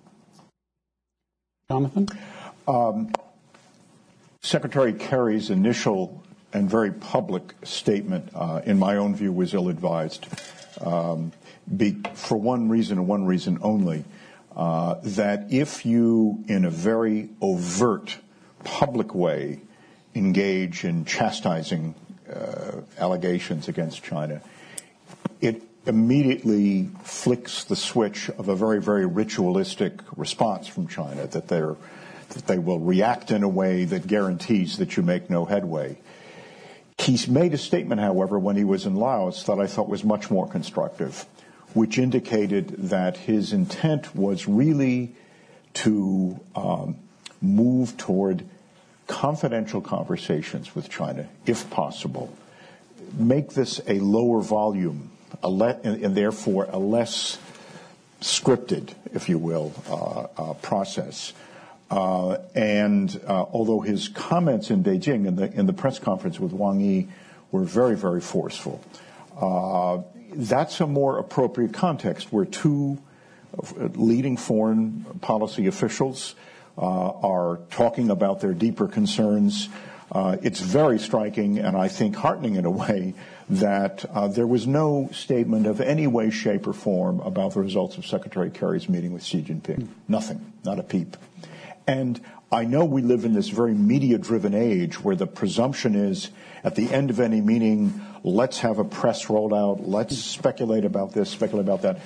Jonathan? Um, Secretary Kerry's initial and very public statement, uh, in my own view, was ill-advised. Um, be, for one reason and one reason only, uh, that if you, in a very overt, public way, engage in chastising uh, allegations against China, it immediately flicks the switch of a very, very ritualistic response from China, that they're that they will react in a way that guarantees that you make no headway. He's made a statement, however, when he was in Laos that I thought was much more constructive, which indicated that his intent was really to um, move toward confidential conversations with China, if possible. Make this a lower volume, a le- and, and therefore a less scripted, if you will, uh, uh, process. Uh, and uh, although his comments in Beijing in the in the press conference with Wang Yi were very, very forceful, uh, that's a more appropriate context where two leading foreign policy officials uh, are talking about their deeper concerns. Uh, it's very striking and I think heartening in a way that uh, there was no statement of any way, shape, or form about the results of Secretary Kerry's meeting with Xi Jinping. Nothing, not a peep. And I know we live in this very media-driven age where the presumption is at the end of any meeting, let's have a press rolled out, let's speculate about this, speculate about that.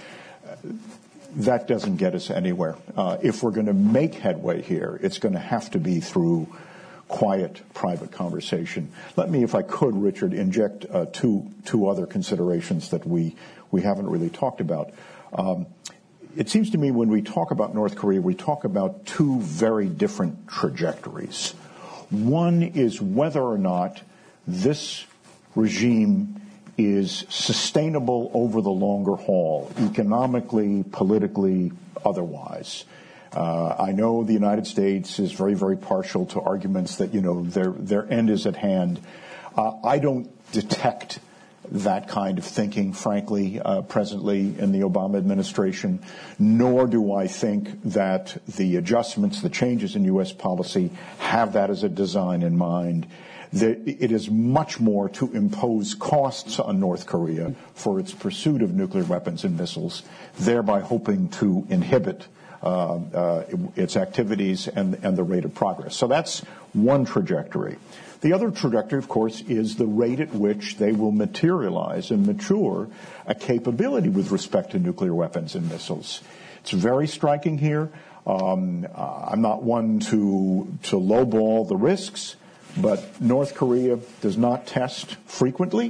That doesn't get us anywhere. Uh, if we're going to make headway here, it's going to have to be through quiet, private conversation. Let me, if I could, Richard, inject uh, two two other considerations that we, we haven't really talked about. Um, It seems to me when we talk about North Korea, we talk about two very different trajectories. One is whether or not this regime is sustainable over the longer haul, economically, politically, otherwise. Uh, I know the United States is very, very partial to arguments that, you know, their their end is at hand. Uh, I don't detect that kind of thinking, frankly, uh, presently in the Obama administration, nor do I think that the adjustments, the changes in U S policy have that as a design in mind. That it is much more to impose costs on North Korea for its pursuit of nuclear weapons and missiles, thereby hoping to inhibit uh, uh, its activities and, and the rate of progress. So that's one trajectory. The other trajectory, of course, is the rate at which they will materialize and mature a capability with respect to nuclear weapons and missiles. It's very striking here. Um, uh, I'm not one to to lowball the risks, but North Korea does not test frequently,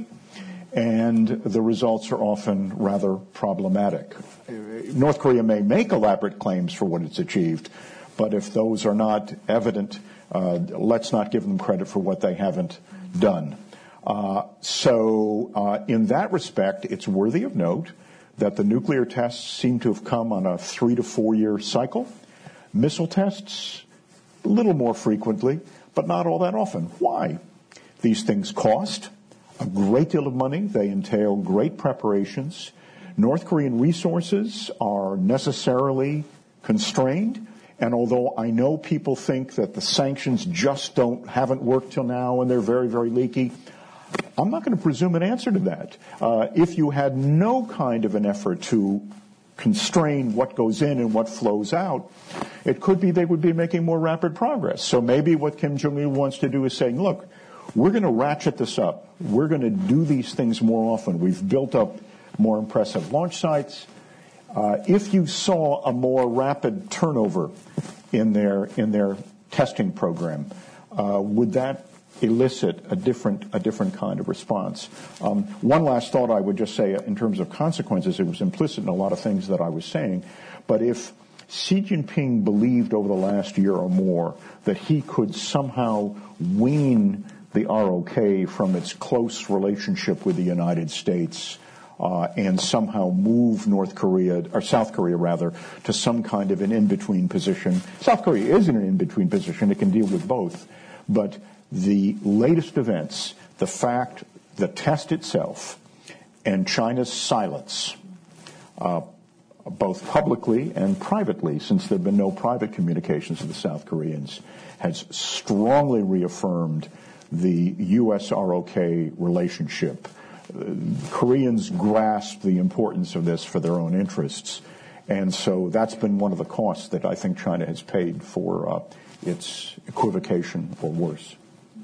and the results are often rather problematic. North Korea may make elaborate claims for what it's achieved, but if those are not evident, Uh, let's not give them credit for what they haven't done. Uh, so uh, in that respect, it's worthy of note that the nuclear tests seem to have come on a three to four year cycle. Missile tests, a little more frequently, but not all that often. Why? These things cost a great deal of money. They entail great preparations. North Korean resources are necessarily constrained. And although I know people think that the sanctions just don't haven't worked till now and they're very, very leaky, I'm not going to presume an answer to that. Uh, if you had no kind of an effort to constrain what goes in and what flows out, it could be they would be making more rapid progress. So maybe what Kim Jong-il wants to do is saying, look, we're going to ratchet this up. We're going to do these things more often. We've built up more impressive launch sites. Uh, if you saw a more rapid turnover in their in their testing program, uh, would that elicit a different a different kind of response? Um, one last thought I would just say in terms of consequences. It was implicit in a lot of things that I was saying, but if Xi Jinping believed over the last year or more that he could somehow wean the R O K from its close relationship with the United States uh, and somehow move North Korea, or South Korea rather, to some kind of an in-between position. South Korea is in an in-between position. It can deal with both. But the latest events, the fact, the test itself, and China's silence, uh, both publicly and privately, since there have been no private communications with the South Koreans, has strongly reaffirmed the U S R O K relationship. Uh, Koreans grasp the importance of this for their own interests. And so that's been one of the costs that I think China has paid for uh, its equivocation or worse.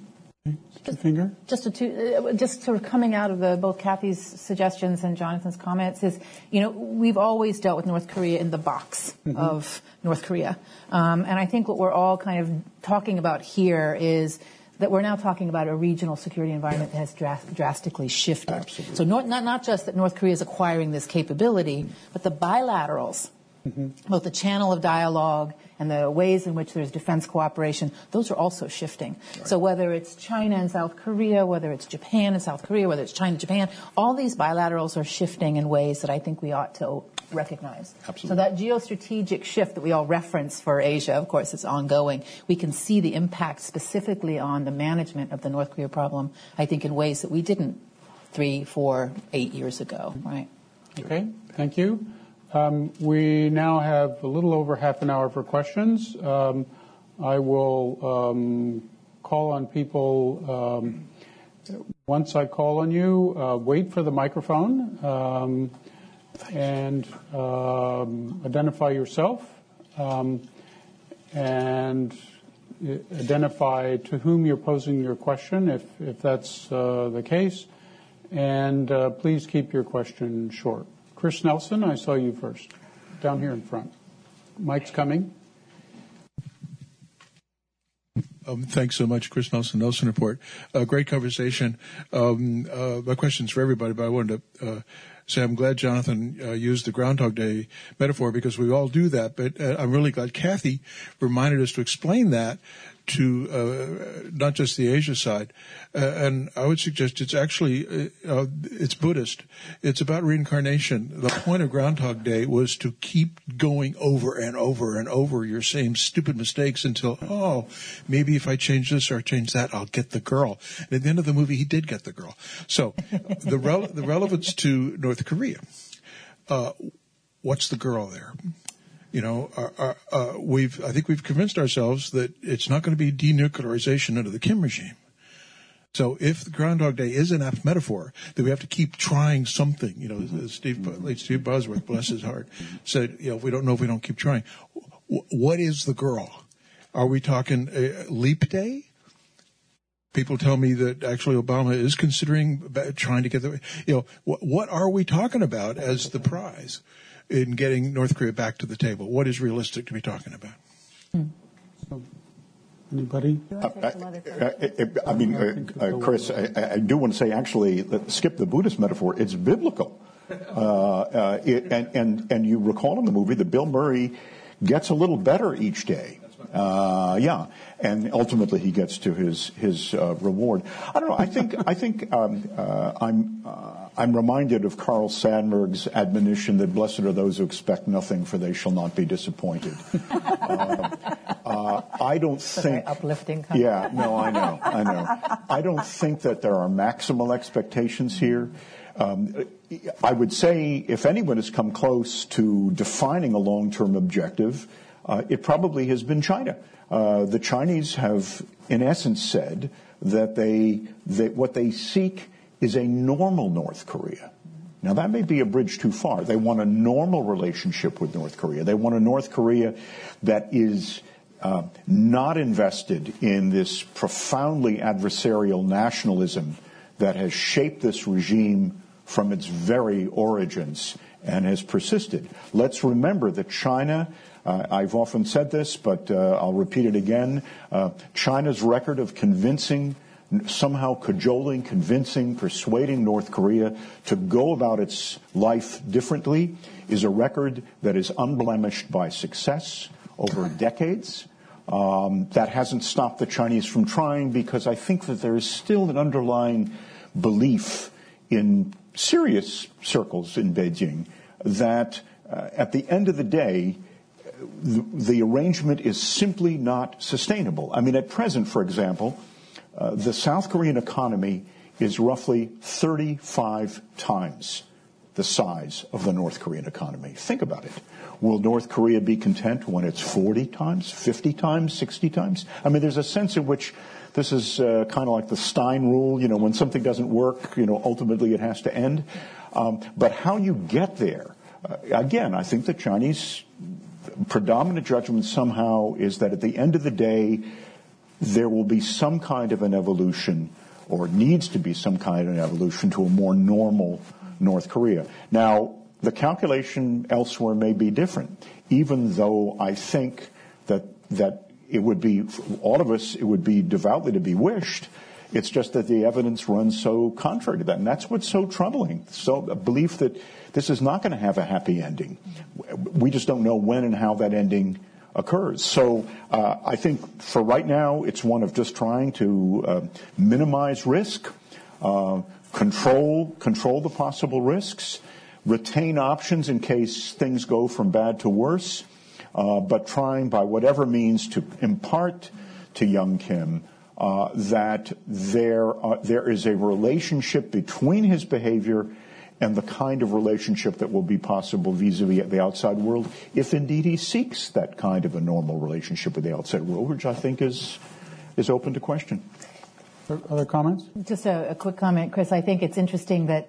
Finger? Just, a two, just sort of coming out of the, both Kathy's suggestions and Jonathan's comments is, you know, we've always dealt with North Korea in the box mm-hmm. of North Korea. Um, and I think what we're all kind of talking about here is that we're now talking about a regional security environment that has dras- drastically shifted. Absolutely. So not, not, not just that North Korea is acquiring this capability, but the bilaterals, mm-hmm. both the channel of dialogue and the ways in which there's defense cooperation, those are also shifting. Right. So whether it's China and South Korea, whether it's Japan and South Korea, whether it's China and Japan, all these bilaterals are shifting in ways that I think we ought to recognize. Absolutely. So that geostrategic shift that we all reference for Asia, of course, is ongoing. We can see the impact specifically on the management of the North Korea problem, I think, in ways that we didn't three, four, eight years ago, right? Okay, thank you. Um, we now have a little over half an hour for questions. Um, I will um, call on people. Um, once I call on you, uh, wait for the microphone um, and um, identify yourself um, and identify to whom you're posing your question, if, if that's uh, the case. And uh, please keep your question short. Chris Nelson, I saw you first, down here in front. Mike's coming. Um, thanks so much, Chris Nelson, Nelson Report. Uh, great conversation. Um, uh, my question's for everybody, but I wanted to uh, say I'm glad Jonathan uh, used the Groundhog Day metaphor because we all do that, but uh, I'm really glad Kathy reminded us to explain that to uh, not just the Asia side. Uh, and I would suggest it's actually, uh, uh, it's Buddhist. It's about reincarnation. The point of Groundhog Day was to keep going over and over and over your same stupid mistakes until, oh, maybe if I change this or change that, I'll get the girl. And at the end of the movie, he did get the girl. So the, rele- the relevance to North Korea, uh, what's the girl there? You know, uh, uh, we've, I think we've convinced ourselves that it's not going to be denuclearization under the Kim regime. So if the Groundhog Day is an apt metaphor, that we have to keep trying something, you know, as Steve, late Steve Bosworth, bless his heart, said, you know, we don't know if we don't keep trying. W- what is the girl? Are we talking uh, Leap Day? People tell me that actually Obama is considering trying to get the, you know, wh- what are we talking about as the prize in getting North Korea back to the table? What is realistic to be talking about? Hmm. So, anybody? Uh, I, I, I mean, uh, uh, Chris, I, I do want to say, actually, skip the Buddhist metaphor. It's biblical. Uh, uh, it, and, and, and you recall in the movie that Bill Murray gets a little better each day. Uh, yeah, and ultimately he gets to his his uh, reward. I don't know. I think I think um, uh, I'm uh, I'm reminded of Carl Sandburg's admonition that blessed are those who expect nothing, for they shall not be disappointed. uh, uh, I don't That's a think very uplifting. Comment. Yeah, no, I know, I know. I don't think that there are maximal expectations here. Um, I would say if anyone has come close to defining a long-term objective, Uh, it probably has been China. Uh, the Chinese have in essence, said that they, that what they seek is a normal North Korea. Now, that may be a bridge too far. They want a normal relationship with North Korea. They want a North Korea that is uh, not invested in this profoundly adversarial nationalism that has shaped this regime from its very origins and has persisted. Let's remember that China, uh, I've often said this, but uh, I'll repeat it again, uh, China's record of convincing, somehow cajoling, convincing, persuading North Korea to go about its life differently is a record that is unblemished by success over decades. Um, that hasn't stopped the Chinese from trying, because I think that there is still an underlying belief in serious circles in Beijing that uh, at the end of the day, the, the arrangement is simply not sustainable. I mean, at present, for example, uh, the South Korean economy is roughly thirty-five times the size of the North Korean economy. Think about it. Will North Korea be content when it's forty times, fifty times, sixty times? I mean, there's a sense in which this is uh, kind of like the Stein rule. You know, when something doesn't work, you know, ultimately it has to end. Um, but how you get there, uh, again, I think the Chinese predominant judgment somehow is that at the end of the day, there will be some kind of an evolution, or needs to be some kind of an evolution to a more normal North Korea. Now, the calculation elsewhere may be different, even though I think that that it would be, for all of us, it would be devoutly to be wished. It's just that the evidence runs so contrary to that. And that's what's so troubling. So a belief that this is not going to have a happy ending. We just don't know when and how that ending occurs. So uh, I think for right now, it's one of just trying to uh, minimize risk, uh, control, control the possible risks, retain options in case things go from bad to worse, uh, but trying by whatever means to impart to young Kim uh, that there uh, there is a relationship between his behavior and the kind of relationship that will be possible vis-a-vis the outside world, if indeed he seeks that kind of a normal relationship with the outside world, which I think is is open to question. Other comments? Just a, a quick comment, Chris. I think it's interesting that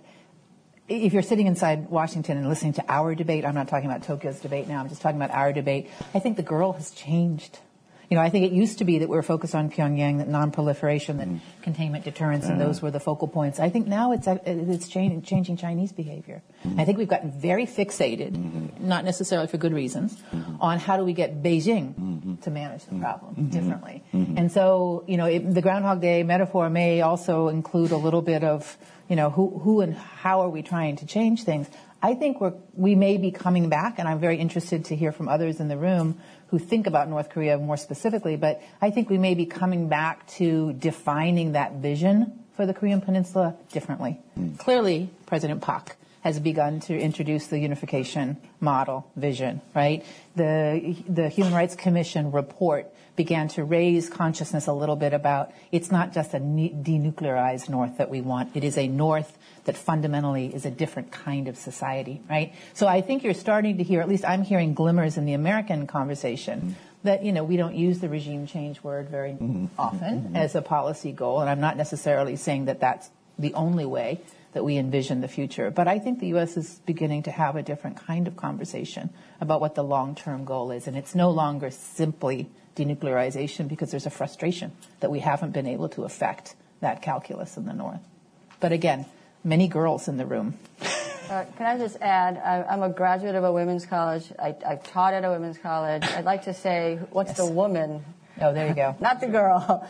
if you're sitting inside Washington and listening to our debate, I'm not talking about Tokyo's debate now, I'm just talking about our debate, I think the girl has changed. You know, I think it used to be that we were focused on Pyongyang, that non-proliferation, that mm-hmm. containment, deterrence, and those were the focal points. I think now it's it's changing, changing Chinese behavior. Mm-hmm. I think we've gotten very fixated, mm-hmm. not necessarily for good reasons, mm-hmm. on how do we get Beijing mm-hmm. to manage the problem mm-hmm. differently. Mm-hmm. And so, you know, it, the Groundhog Day metaphor may also include a little bit of, you know, who, who and how are we trying to change things. I think we're, we may be coming back, and I'm very interested to hear from others in the room who think about North Korea more specifically, but I think we may be coming back to defining that vision for the Korean Peninsula differently. Mm. Clearly, President Park has begun to introduce the unification model vision, right? The, the Human Rights Commission report began to raise consciousness a little bit about it's not just a denuclearized North that we want. It is a North that fundamentally is a different kind of society, right? So I think you're starting to hear, at least I'm hearing glimmers in the American conversation, mm-hmm. that, you know, we don't use the regime change word very mm-hmm. often mm-hmm. as a policy goal, and I'm not necessarily saying that that's the only way that we envision the future. But I think the U S is beginning to have a different kind of conversation about what the long-term goal is, and it's no longer simply denuclearization because there's a frustration that we haven't been able to affect that calculus in the North. But again, many girls in the room. Uh, can I just add, I, I'm a graduate of a women's college. I, I've taught at a women's college. I'd like to say, what's yes. the woman? Oh, there you go. Not the girl.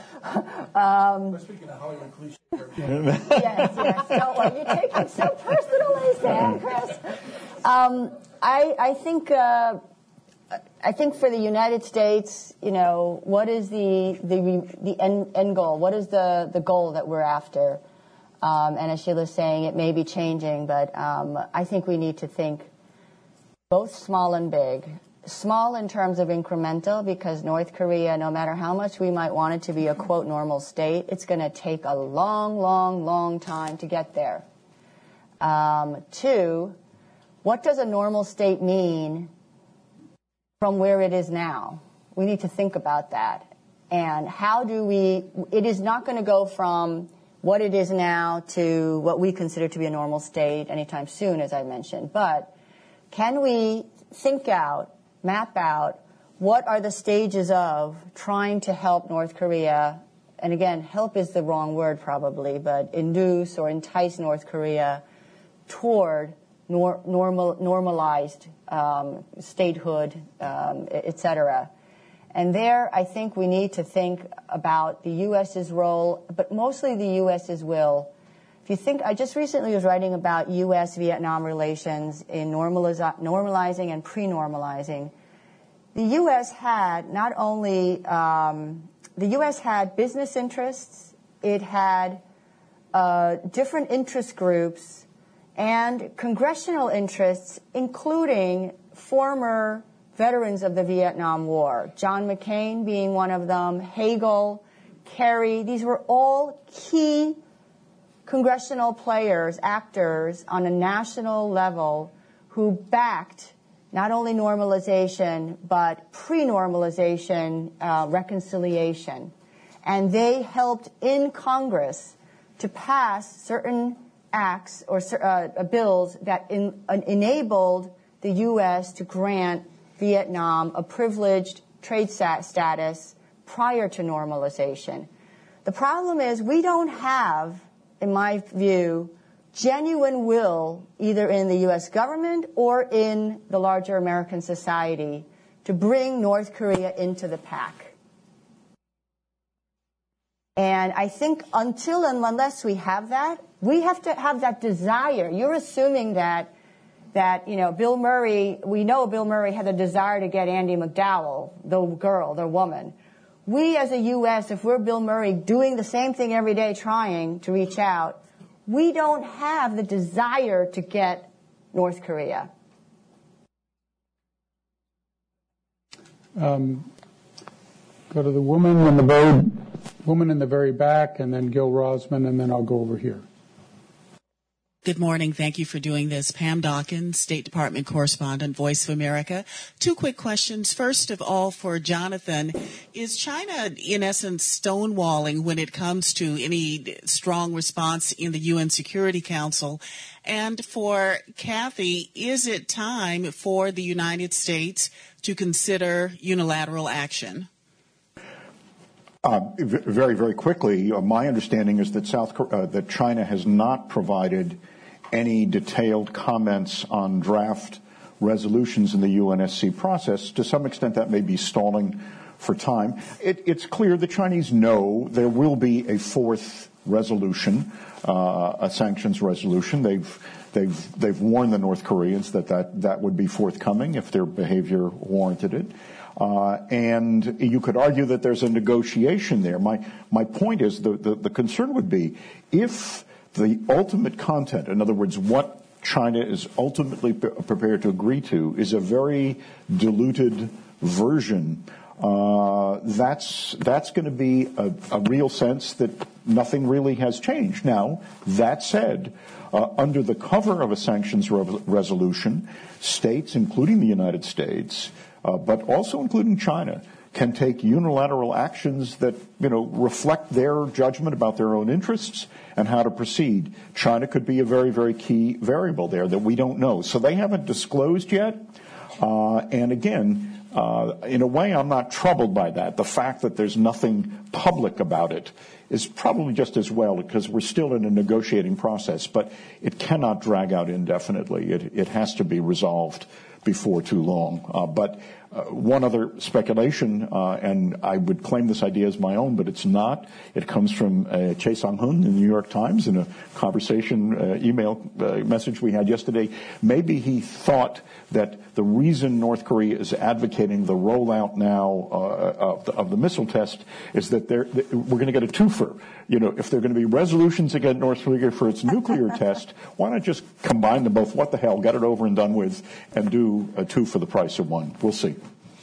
um, We're speaking of how you include Yes, yes. No, well, you take it so personally, Sam, Chris. Um, I, I think... Uh, I think for the United States, you know, what is the the the end, end goal? What is the, the goal that we're after? Um, and as Sheila's saying, it may be changing, but um, I think we need to think both small and big. Small in terms of incremental, because North Korea, no matter how much we might want it to be a, quote, normal state, it's going to take a long, long, long time to get there. Um, two, what does a normal state mean from where it is now? We need to think about that. And how do we, it is not going to go from what it is now to what we consider to be a normal state anytime soon, as I mentioned. But can we think out, map out, what are the stages of trying to help North Korea, and again, help is the wrong word probably, but induce or entice North Korea toward nor- normal, normalized um, statehood, um, et cetera. And there, I think we need to think about the U S's role, but mostly the U S's will. If you think, I just recently was writing about U S Vietnam relations in normaliz- normalizing and pre-normalizing. The U S had not only, um, the U S had business interests, it had uh, different interest groups, and congressional interests, including former veterans of the Vietnam War, John McCain being one of them, Hagel, Kerry. These were all key congressional players, actors on a national level who backed not only normalization, but pre-normalization uh, reconciliation. And they helped in Congress to pass certain acts or uh, bills that in, uh, enabled the U S to grant Vietnam a privileged trade status prior to normalization. The problem is we don't have, in my view, genuine will either in the U S government or in the larger American society to bring North Korea into the pack. And I think until and unless we have that, we have to have that desire. You're assuming that that, you know, Bill Murray, we know Bill Murray had a desire to get Andie MacDowell, the girl, the woman. We as a U S, if we're Bill Murray doing the same thing every day trying to reach out, we don't have the desire to get North Korea. Um, go to the woman in the very, woman in the very back, and then Gil Rosman, and then I'll go over here. Good morning. Thank you for doing this. Pam Dawkins, State Department correspondent, Voice of America. Two quick questions. First of all, for Jonathan, is China, in essence, stonewalling when it comes to any strong response in the U N Security Council? And for Kathy, is it time for the United States to consider unilateral action? Uh, very, very quickly, uh, my understanding is that South uh, that China has not provided any detailed comments on draft resolutions in the U N S C process. To some extent, that may be stalling for time. It, it's clear the Chinese know there will be a fourth resolution, uh, a sanctions resolution. They've they've they've warned the North Koreans that that, that would be forthcoming if their behavior warranted it. Uh, and you could argue that there's a negotiation there. My my point is the, the, the concern would be if the ultimate content, in other words, what China is ultimately pre- prepared to agree to, is a very diluted version, uh, that's that's going to be a, a real sense that nothing really has changed. Now, that said, uh, under the cover of a sanctions re- resolution, states, including the United States, Uh, but also including China, can take unilateral actions that, you know, reflect their judgment about their own interests and how to proceed. China could be a very, very key variable there that we don't know. So they haven't disclosed yet. Uh, and again, uh, in a way, I'm not troubled by that. The fact that there's nothing public about it is probably just as well, because we're still in a negotiating process. But it cannot drag out indefinitely. It, it has to be resolved before too long. Uh, but uh, one other speculation, uh, and I would claim this idea as my own, but it's not. It comes from uh, Choi Sang-hun in the New York Times in a conversation, uh, email uh, message we had yesterday. Maybe he thought that the reason North Korea is advocating the rollout now uh, of, the, of the missile test is that they're, that we're going to get a twofer. You know, if there are going to be resolutions against North Korea for its nuclear test, why not just combine them both? What the hell? Get it over and done with, and do a two for the price of one. We'll see.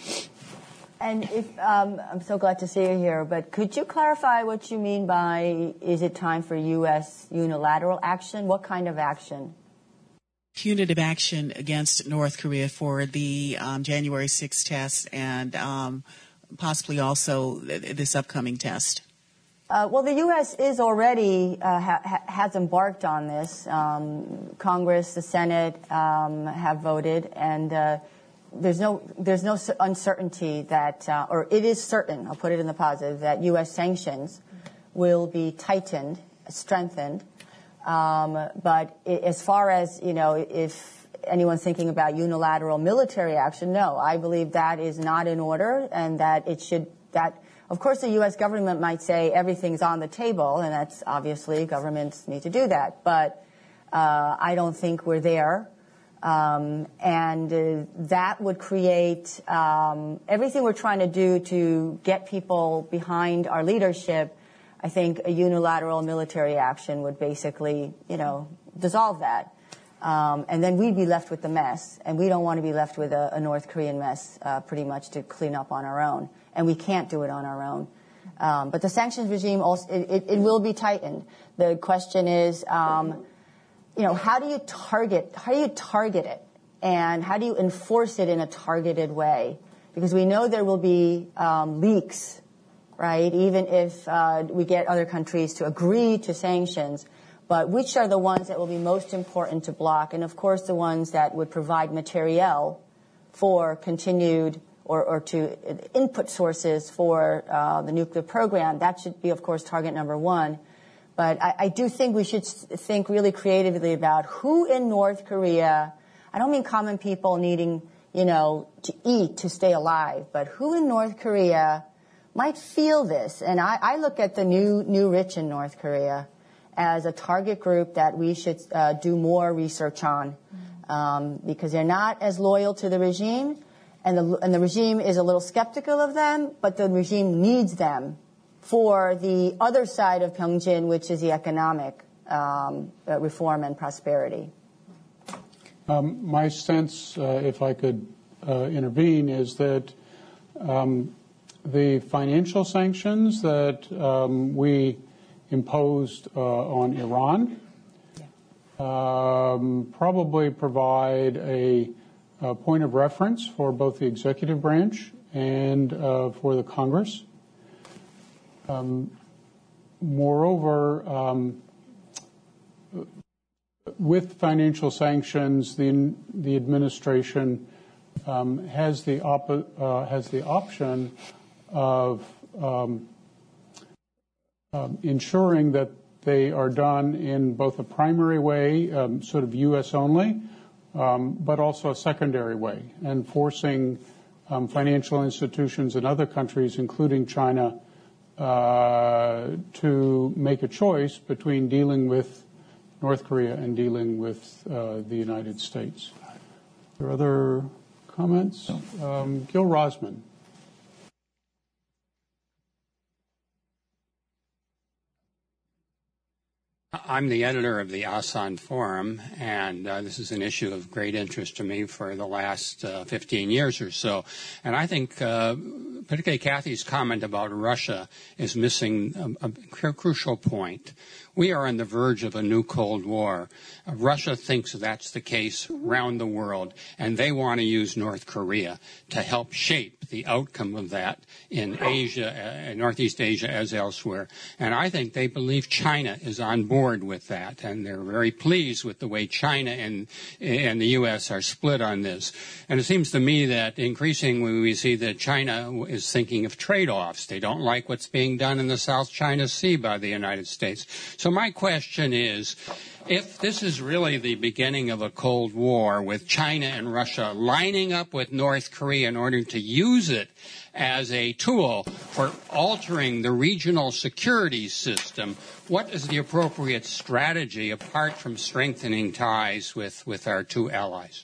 And if, um, I'm so glad to see you here, but could you clarify what you mean by, is it time for U S unilateral action? What kind of action? Punitive action against North Korea for the um, January sixth test and um, possibly also this upcoming test? Uh, well, the U S is already uh, ha- has embarked on this. Um, Congress, the Senate um, have voted, and uh, there's no there's no uncertainty that, uh, or it is certain. I'll put it in the positive that U S sanctions will be tightened, strengthened. Um, but it, as far as you know, if anyone's thinking about unilateral military action, no, I believe that is not in order, and that it should that. Of course, the U S government might say everything's on the table, and that's obviously governments need to do that. But uh, I don't think we're there. Um, and uh, that would create um, everything we're trying to do to get people behind our leadership. I think a unilateral military action would basically, you know, dissolve that. Um, and then we'd be left with the mess. And we don't want to be left with a, a North Korean mess uh, pretty much to clean up on our own. And we can't do it on our own. Um, but the sanctions regime, also, it, it, it will be tightened. The question is, um, you know, how do you target, how do you target it? And how do you enforce it in a targeted way? Because we know there will be um, leaks, right, even if uh, we get other countries to agree to sanctions. But which are the ones that will be most important to block? And, of course, the ones that would provide materiel for continued or, or to input sources for uh, the nuclear program. That should be, of course, target number one. But I, I do think we should think really creatively about who in North Korea, I don't mean common people needing, you know, to eat to stay alive, but who in North Korea might feel this. And I, I look at the new, new rich in North Korea as a target group that we should uh, do more research on um, because they're not as loyal to the regime. And the, and the regime is a little skeptical of them, but the regime needs them for the other side of Pyeongjin, which is the economic um, uh, reform and prosperity. Um, my sense, uh, if I could uh, intervene, is that um, the financial sanctions that um, we imposed uh, on Iran um, probably provide a Uh, point of reference for both the executive branch and uh, for the Congress. Um, moreover, um, with financial sanctions, the the administration um, has the op- uh, has the option of um, um, ensuring that they are done in both a primary way, um, sort of U S only. Um, but also a secondary way, and forcing um, financial institutions in other countries, including China, uh, to make a choice between dealing with North Korea and dealing with uh, the United States. Are there other comments? Um, Gil Rosman. I'm the editor of the Asan Forum, and uh, this is an issue of great interest to me for the last uh, fifteen years or so. And I think uh, particularly Kathy's comment about Russia is missing a, a cr- crucial point. We are on the verge of a new Cold War. Uh, Russia thinks that's the case around the world, and they want to use North Korea to help shape the outcome of that in Asia, uh, Northeast Asia as elsewhere. And I think they believe China is on board with that, and they're very pleased with the way China and, and the U S are split on this. And it seems to me that increasingly we see that China is thinking of trade-offs. They don't like what's being done in the South China Sea by the United States. So my question is, if this is really the beginning of a Cold War with China and Russia lining up with North Korea in order to use it as a tool for altering the regional security system, what is the appropriate strategy apart from strengthening ties with, with our two allies?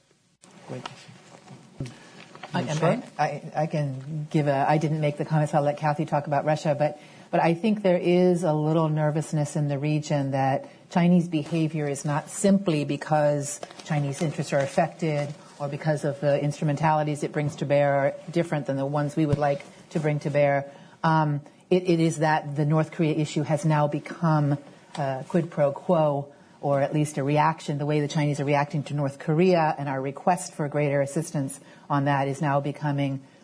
I, I, I, I can give a, I didn't make the comments, I'll let Kathy talk about Russia, but, but I think there is a little nervousness in the region that Chinese behavior is not simply because Chinese interests are affected or because of the instrumentalities it brings to bear are different than the ones we would like to bring to bear. Um, it, it is that the North Korea issue has now become uh, quid pro quo, or at least a reaction, the way the Chinese are reacting to North Korea, and our request for greater assistance on that is now becoming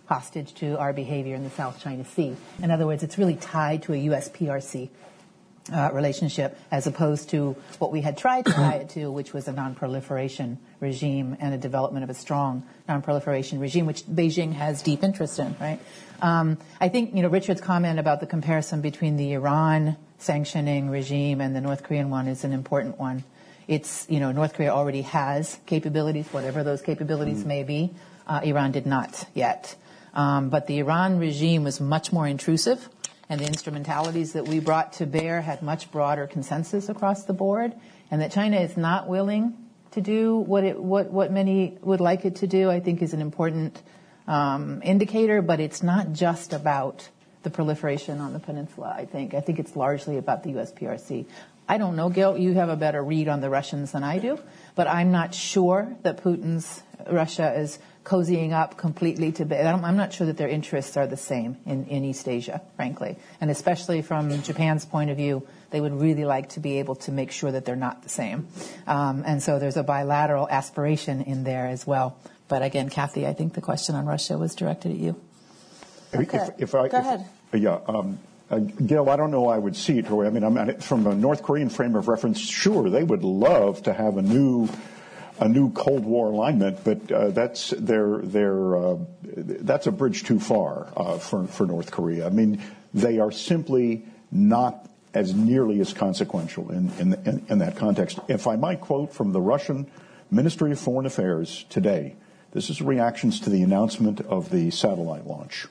hostage to our behavior in the South China Sea. In other words, it's really tied to a U S P R C uh, relationship as opposed to what we had tried to tie it to, which was a non-proliferation regime and a development of a strong non-proliferation regime, which Beijing has deep interest in, right? Um, I think, you know, Richard's comment about the comparison between the Iran sanctioning regime and the North Korean one is an important one. It's, you know, North Korea already has capabilities, whatever those capabilities mm. may be. Uh, Iran did not yet. Um, but the Iran regime was much more intrusive, and the instrumentalities that we brought to bear had much broader consensus across the board, and that China is not willing to do what it, what, what many would like it to do, I think is an important um, indicator, but it's not just about the proliferation on the peninsula, I think. I think it's largely about the U S P R C. I don't know, Gil, you have a better read on the Russians than I do, but I'm not sure that Putin's Russia is cozying up completely to, I'm not sure that their interests are the same in, in East Asia, frankly. And especially from Japan's point of view, they would really like to be able to make sure that they're not the same. Um, and so there's a bilateral aspiration in there as well. But again, Kathy, I think the question on Russia was directed at you. Okay. If, if I, Go if, ahead. Yeah. Um, uh, Gil, I don't know I would see it her way. I mean, I'm, from a North Korean frame of reference, sure, they would love to have a new a new Cold War alignment, but uh, that's their their uh, that's a bridge too far uh, for for North Korea. I mean, they are simply not as nearly as consequential in in, in in that context. If I might quote from the Russian Ministry of Foreign Affairs today, this is reactions to the announcement of the satellite launch.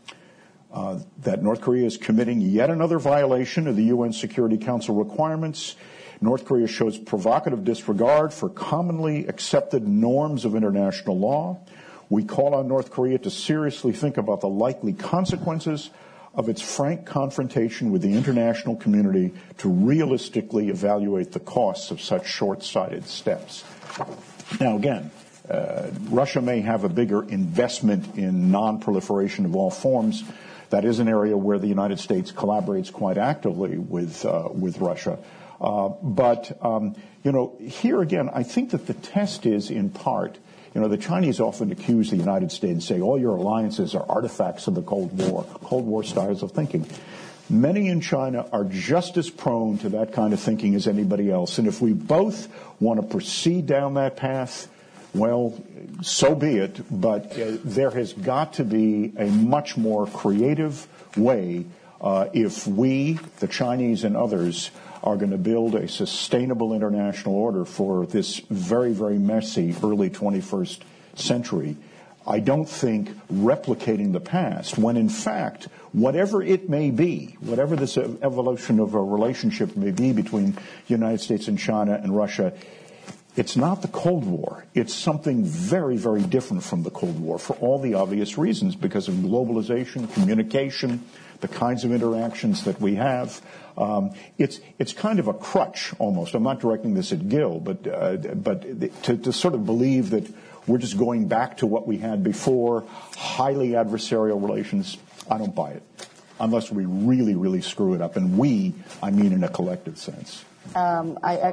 Uh, that North Korea is committing yet another violation of the U N Security Council requirements. North Korea shows provocative disregard for commonly accepted norms of international law. We call on North Korea to seriously think about the likely consequences of its frank confrontation with the international community to realistically evaluate the costs of such short-sighted steps. Now, again, uh, Russia may have a bigger investment in non-proliferation of all forms. That is an area where the United States collaborates quite actively with uh, with Russia. Uh, but, um, you know, here again, I think that the test is in part, you know, the Chinese often accuse the United States and say, all your alliances are artifacts of the Cold War, Cold War styles of thinking. Many in China are just as prone to that kind of thinking as anybody else. And if we both want to proceed down that path, well, so be it. But uh, there has got to be a much more creative way uh, if we, the Chinese and others, are going to build a sustainable international order for this very, very messy early twenty-first century. I don't think replicating the past, when in fact, whatever it may be, whatever this evolution of a relationship may be between the United States and China and Russia, it's not the Cold War. It's something very, very different from the Cold War for all the obvious reasons, because of globalization, communication, the kinds of interactions that we have. Um, it's it's kind of a crutch almost. I'm not directing this at Gil, but uh, but to, to sort of believe that we're just going back to what we had before, highly adversarial relations, I don't buy it, unless we really, really screw it up. And we, I mean in a collective sense. Um, I,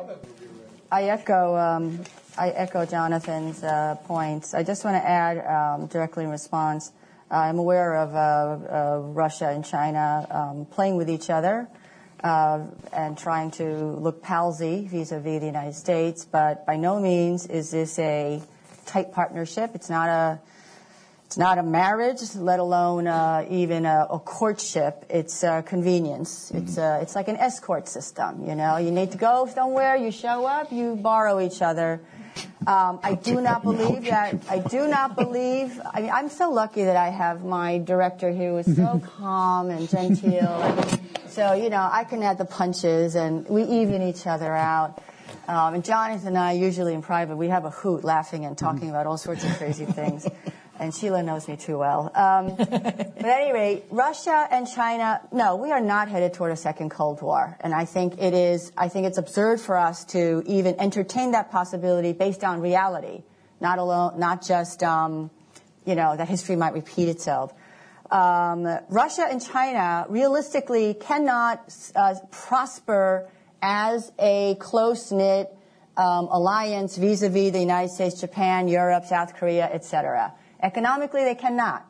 I echo um, I echo Jonathan's uh, points. I just want to add um, directly in response. I'm aware of uh, uh, Russia and China um, playing with each other uh, and trying to look palsy vis-a-vis the United States, but by no means is this a tight partnership. It's not a it's not a marriage, let alone uh, even a, a courtship. It's uh, convenience. Mm-hmm. It's uh, it's like an escort system. You know, you need to go somewhere, you show up, you borrow each other. Um, I do not believe that. I do not believe. I mean, I'm so lucky that I have my director who is so calm and genteel. So, you know, I can add the punches and we even each other out. Um, and Jonathan and I, usually in private, we have a hoot laughing and talking about all sorts of crazy things. And Sheila knows me too well. Um, but at any rate, Russia and China, no, we are not headed toward a second Cold War. And I think it is, I think it's absurd for us to even entertain that possibility based on reality, not alone, not just, um, you know, that history might repeat itself. Um, Russia and China realistically cannot uh, prosper as a close-knit um, alliance vis-a-vis the United States, Japan, Europe, South Korea, et cetera. Economically, they cannot.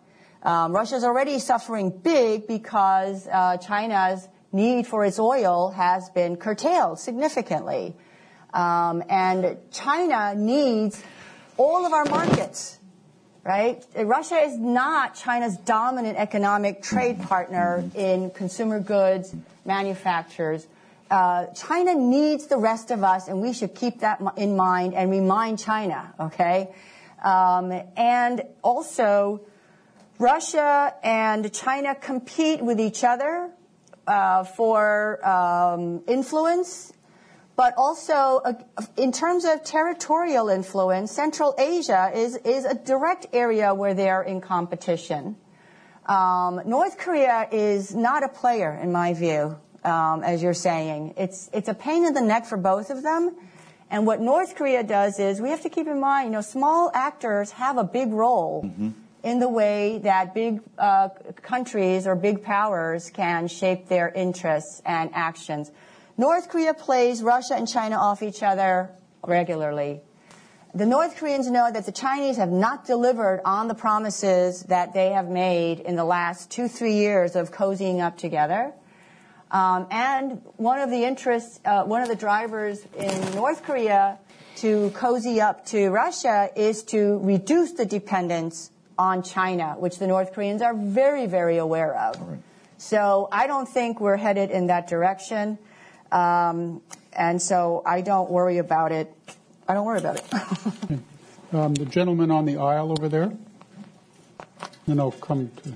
Um, Russia's already suffering big because uh, China's need for its oil has been curtailed significantly. Um, and China needs all of our markets, right? Russia is not China's dominant economic trade partner in consumer goods, manufacturers. Uh, China needs the rest of us, and we should keep that in mind and remind China, okay? Um, and also, Russia and China compete with each other uh, for um, influence. But also, uh, in terms of territorial influence, Central Asia is, is a direct area where they're in competition. Um, North Korea is not a player, in my view, um, as you're saying. It's, it's a pain in the neck for both of them. And what North Korea does is, we have to keep in mind, you know, small actors have a big role mm-hmm. in the way that big uh, countries or big powers can shape their interests and actions. North Korea plays Russia and China off each other regularly. The North Koreans know that the Chinese have not delivered on the promises that they have made in the last two, three years of cozying up together. Um, and one of the interests, uh, one of the drivers in North Korea to cozy up to Russia is to reduce the dependence on China, which the North Koreans are very, very aware of. Right. So I don't think we're headed in that direction. Um, and so I don't worry about it. I don't worry about it. um, the gentleman on the aisle over there. Then I'll come to...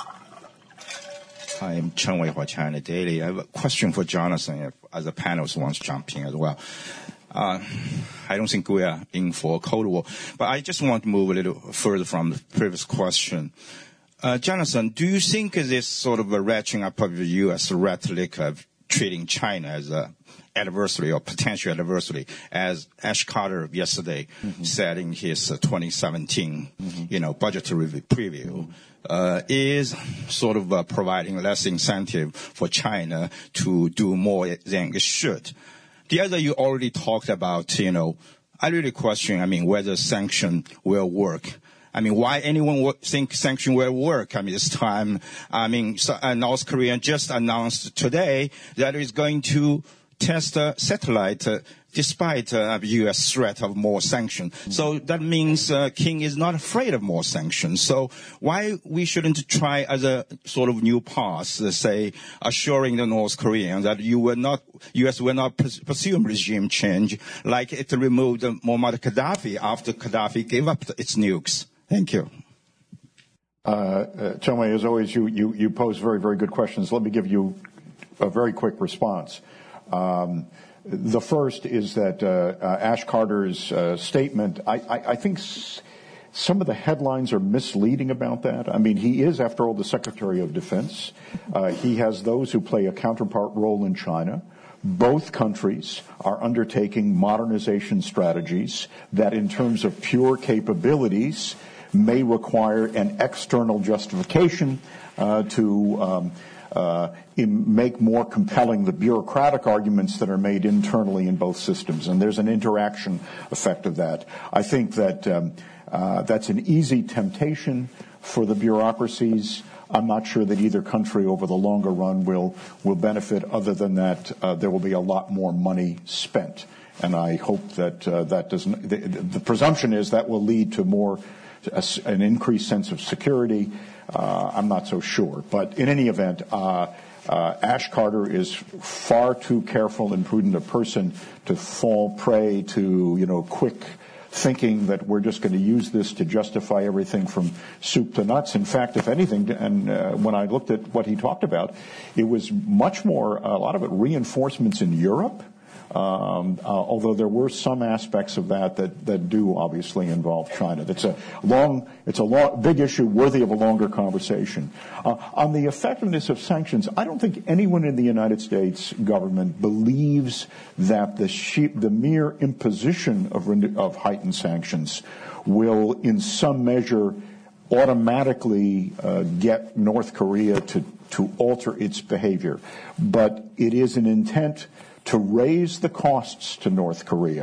Hi, I'm Chen Wei Hua, China Daily. I have a question for Jonathan, if other panelists wants to jump in as well. Uh, I don't think we are in for a Cold War, but I just want to move a little further from the previous question. Uh, Jonathan, do you think this sort of a ratcheting up of the U S rhetoric of treating China as a adversary or potential adversary, as Ash Carter yesterday mm-hmm. said in his uh, twenty seventeen, mm-hmm. you know, budgetary preview, mm-hmm. uh, is sort of uh, providing less incentive for China to do more than it should. The other you already talked about, you know, I really question, I mean, whether sanction will work. I mean, why anyone would think sanction will work? I mean, this time, I mean, so, uh, North Korea just announced today that it's going to test a satellite uh, despite uh, U S threat of more sanctions. Mm-hmm. So that means uh, King is not afraid of more sanctions. So why we shouldn't try as a sort of new path, uh, say, assuring the North Koreans that you will not, U S will not pursue regime change like it removed uh, Muammar Gaddafi after Gaddafi gave up its nukes. Thank you. Uh, uh, Chen Wei, as always, you, you, you pose very, very good questions. Let me give you a very quick response. Um, the first is that uh, uh, Ash Carter's uh, statement, I, I, I think s- some of the headlines are misleading about that. I mean, he is, after all, the Secretary of Defense. Uh, he has those who play a counterpart role in China. Both countries are undertaking modernization strategies that, in terms of pure capabilities, may require an external justification uh, to um, uh, make more compelling the bureaucratic arguments that are made internally in both systems. And there's an interaction effect of that. I think that um, uh, that's an easy temptation for the bureaucracies. I'm not sure that either country over the longer run will will benefit. Other than that, uh, there will be a lot more money spent. And I hope that uh, that doesn't. The, the presumption is that will lead to more a, an increased sense of security. Uh, I'm not so sure. But in any event, uh, uh, Ash Carter is far too careful and prudent a person to fall prey to, you know, quick thinking that we're just going to use this to justify everything from soup to nuts. In fact, if anything, and uh, when I looked at what he talked about, it was much more, a lot of it reinforcements in Europe. Um, uh, although there were some aspects of that, that that do obviously involve China. That's a long, it's a long, big issue worthy of a longer conversation. Uh, on the effectiveness of sanctions, I don't think anyone in the United States government believes that the sheep, the mere imposition of of heightened sanctions will, in some measure, automatically uh, get North Korea to to alter its behavior. But it is an intent to raise the costs to North Korea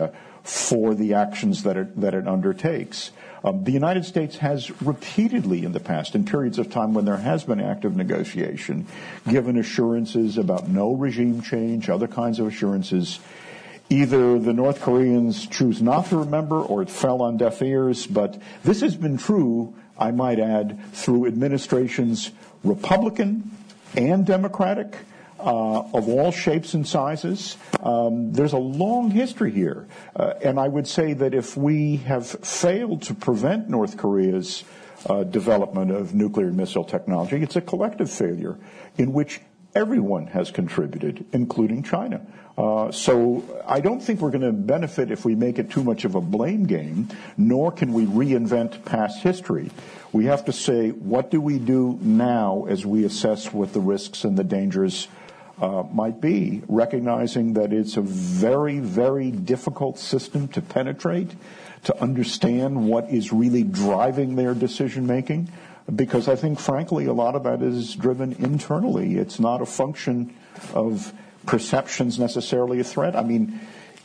for the actions that it, that it undertakes. Um, the United States has repeatedly in the past, in periods of time when there has been active negotiation, given assurances about no regime change, other kinds of assurances. Either the North Koreans choose not to remember or it fell on deaf ears, but this has been true, I might add, through administrations, Republican and Democratic, uh, of all shapes and sizes. Um, there's a long history here. Uh, and I would say that if we have failed to prevent North Korea's uh, development of nuclear missile technology, it's a collective failure in which everyone has contributed, including China. Uh, so I don't think we're going to benefit if we make it too much of a blame game, nor can we reinvent past history. We have to say, what do we do now as we assess what the risks and the dangers uh, might be, recognizing that it's a very, very difficult system to penetrate, to understand what is really driving their decision-making, because I think, frankly, a lot of that is driven internally. It's not a function of perceptions necessarily a threat. I mean,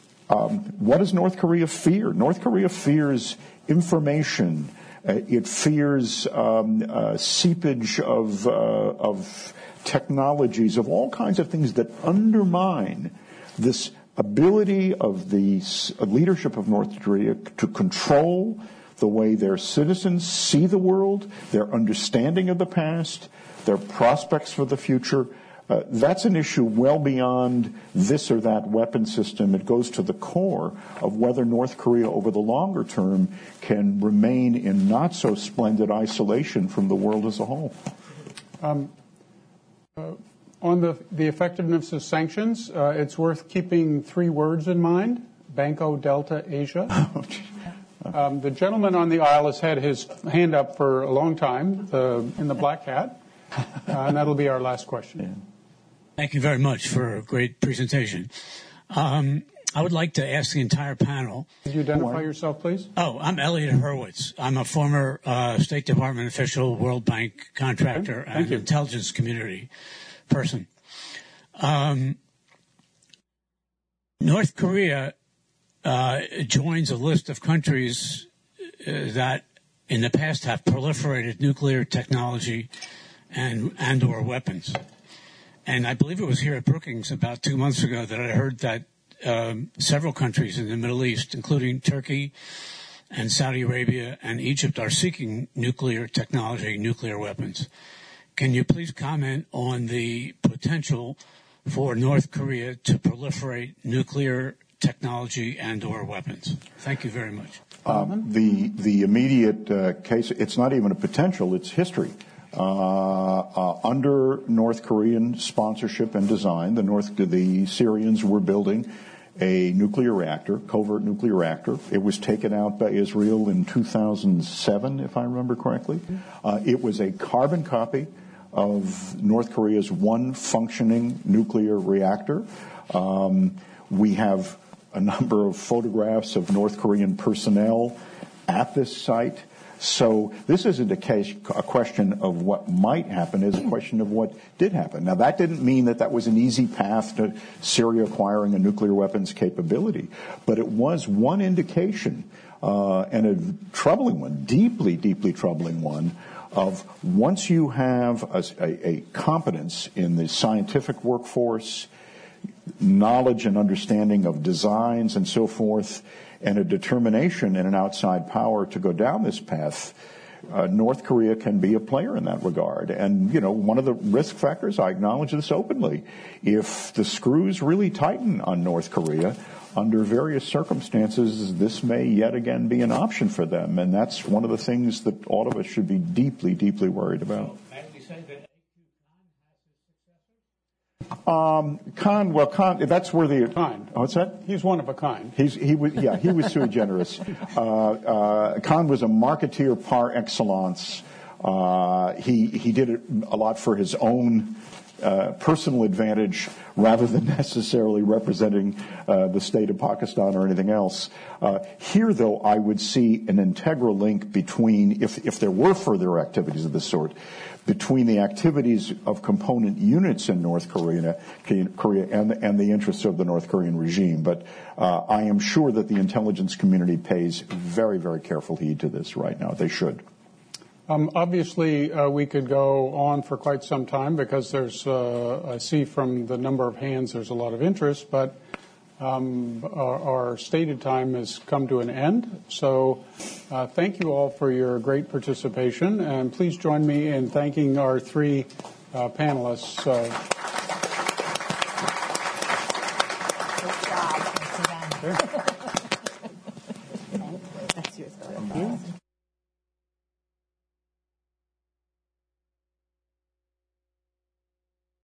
um, what does North Korea fear? North Korea fears information. Uh, it fears um, uh, seepage of, uh, of technologies, of all kinds of things that undermine this ability of the leadership of North Korea to control the way their citizens see the world, their understanding of the past, their prospects for the future. Uh, that's an issue well beyond this or that weapon system. It goes to the core of whether North Korea over the longer term can remain in not so splendid isolation from the world as a whole. Um, uh, on the, the effectiveness of sanctions, uh, it's worth keeping three words in mind: Banco Delta Asia. Um, the gentleman on the aisle has had his hand up for a long time, the, in the black hat, uh, and that'll be our last question. Yeah. Thank you very much for a great presentation. Um, I would like to ask the entire panel. Could you identify yourself, please? Oh, I'm Elliot Hurwitz. I'm a former uh, State Department official, World Bank contractor, okay. and you. intelligence community person. Um, North Korea uh, joins a list of countries uh, that in the past have proliferated nuclear technology and and or weapons. And I believe it was here at Brookings about two months ago that I heard that um, several countries in the Middle East, including Turkey and Saudi Arabia and Egypt, are seeking nuclear technology, nuclear weapons. Can you please comment on the potential for North Korea to proliferate nuclear technology and or weapons? Thank you very much. Um, the, the immediate uh, case, it's not even a potential, it's history. Uh, uh, under North Korean sponsorship and design, the North, the Syrians were building a nuclear reactor, covert nuclear reactor. It was taken out by Israel in two thousand seven, if I remember correctly. Uh, it was a carbon copy of North Korea's one functioning nuclear reactor. Um, we have a number of photographs of North Korean personnel at this site. So this isn't a case, a question of what might happen, it's a question of what did happen. Now, that didn't mean that that was an easy path to Syria acquiring a nuclear weapons capability, but it was one indication, uh, and a troubling one, deeply, deeply troubling one, of once you have a, a, a competence in the scientific workforce, knowledge and understanding of designs and so forth, and a determination in an outside power to go down this path, uh, North Korea can be a player in that regard. And, you know, one of the risk factors, I acknowledge this openly, if the screws really tighten on North Korea, under various circumstances, this may yet again be an option for them. And that's one of the things that all of us should be deeply, deeply worried about. Um, Khan, well, Khan, that's where the kind. Oh, what's that? He's one of a kind. He's he was yeah he was sui generis. Uh, uh, Khan was a marketeer par excellence. Uh, Uh, he he did it a lot for his own uh, personal advantage rather than necessarily representing uh, the state of Pakistan or anything else. Uh, here, though, I would see an integral link between, if if there were further activities of this sort, between the activities of component units in North Korea, Korea and, and the interests of the North Korean regime. But uh, I am sure that the intelligence community pays very, very careful heed to this right now. They should. Um, obviously, uh, we could go on for quite some time because there's, uh, I see from the number of hands, there's a lot of interest, but um, our, our stated time has come to an end. So uh, thank you all for your great participation, and please join me in thanking our three uh, panelists. Uh, Good job. okay.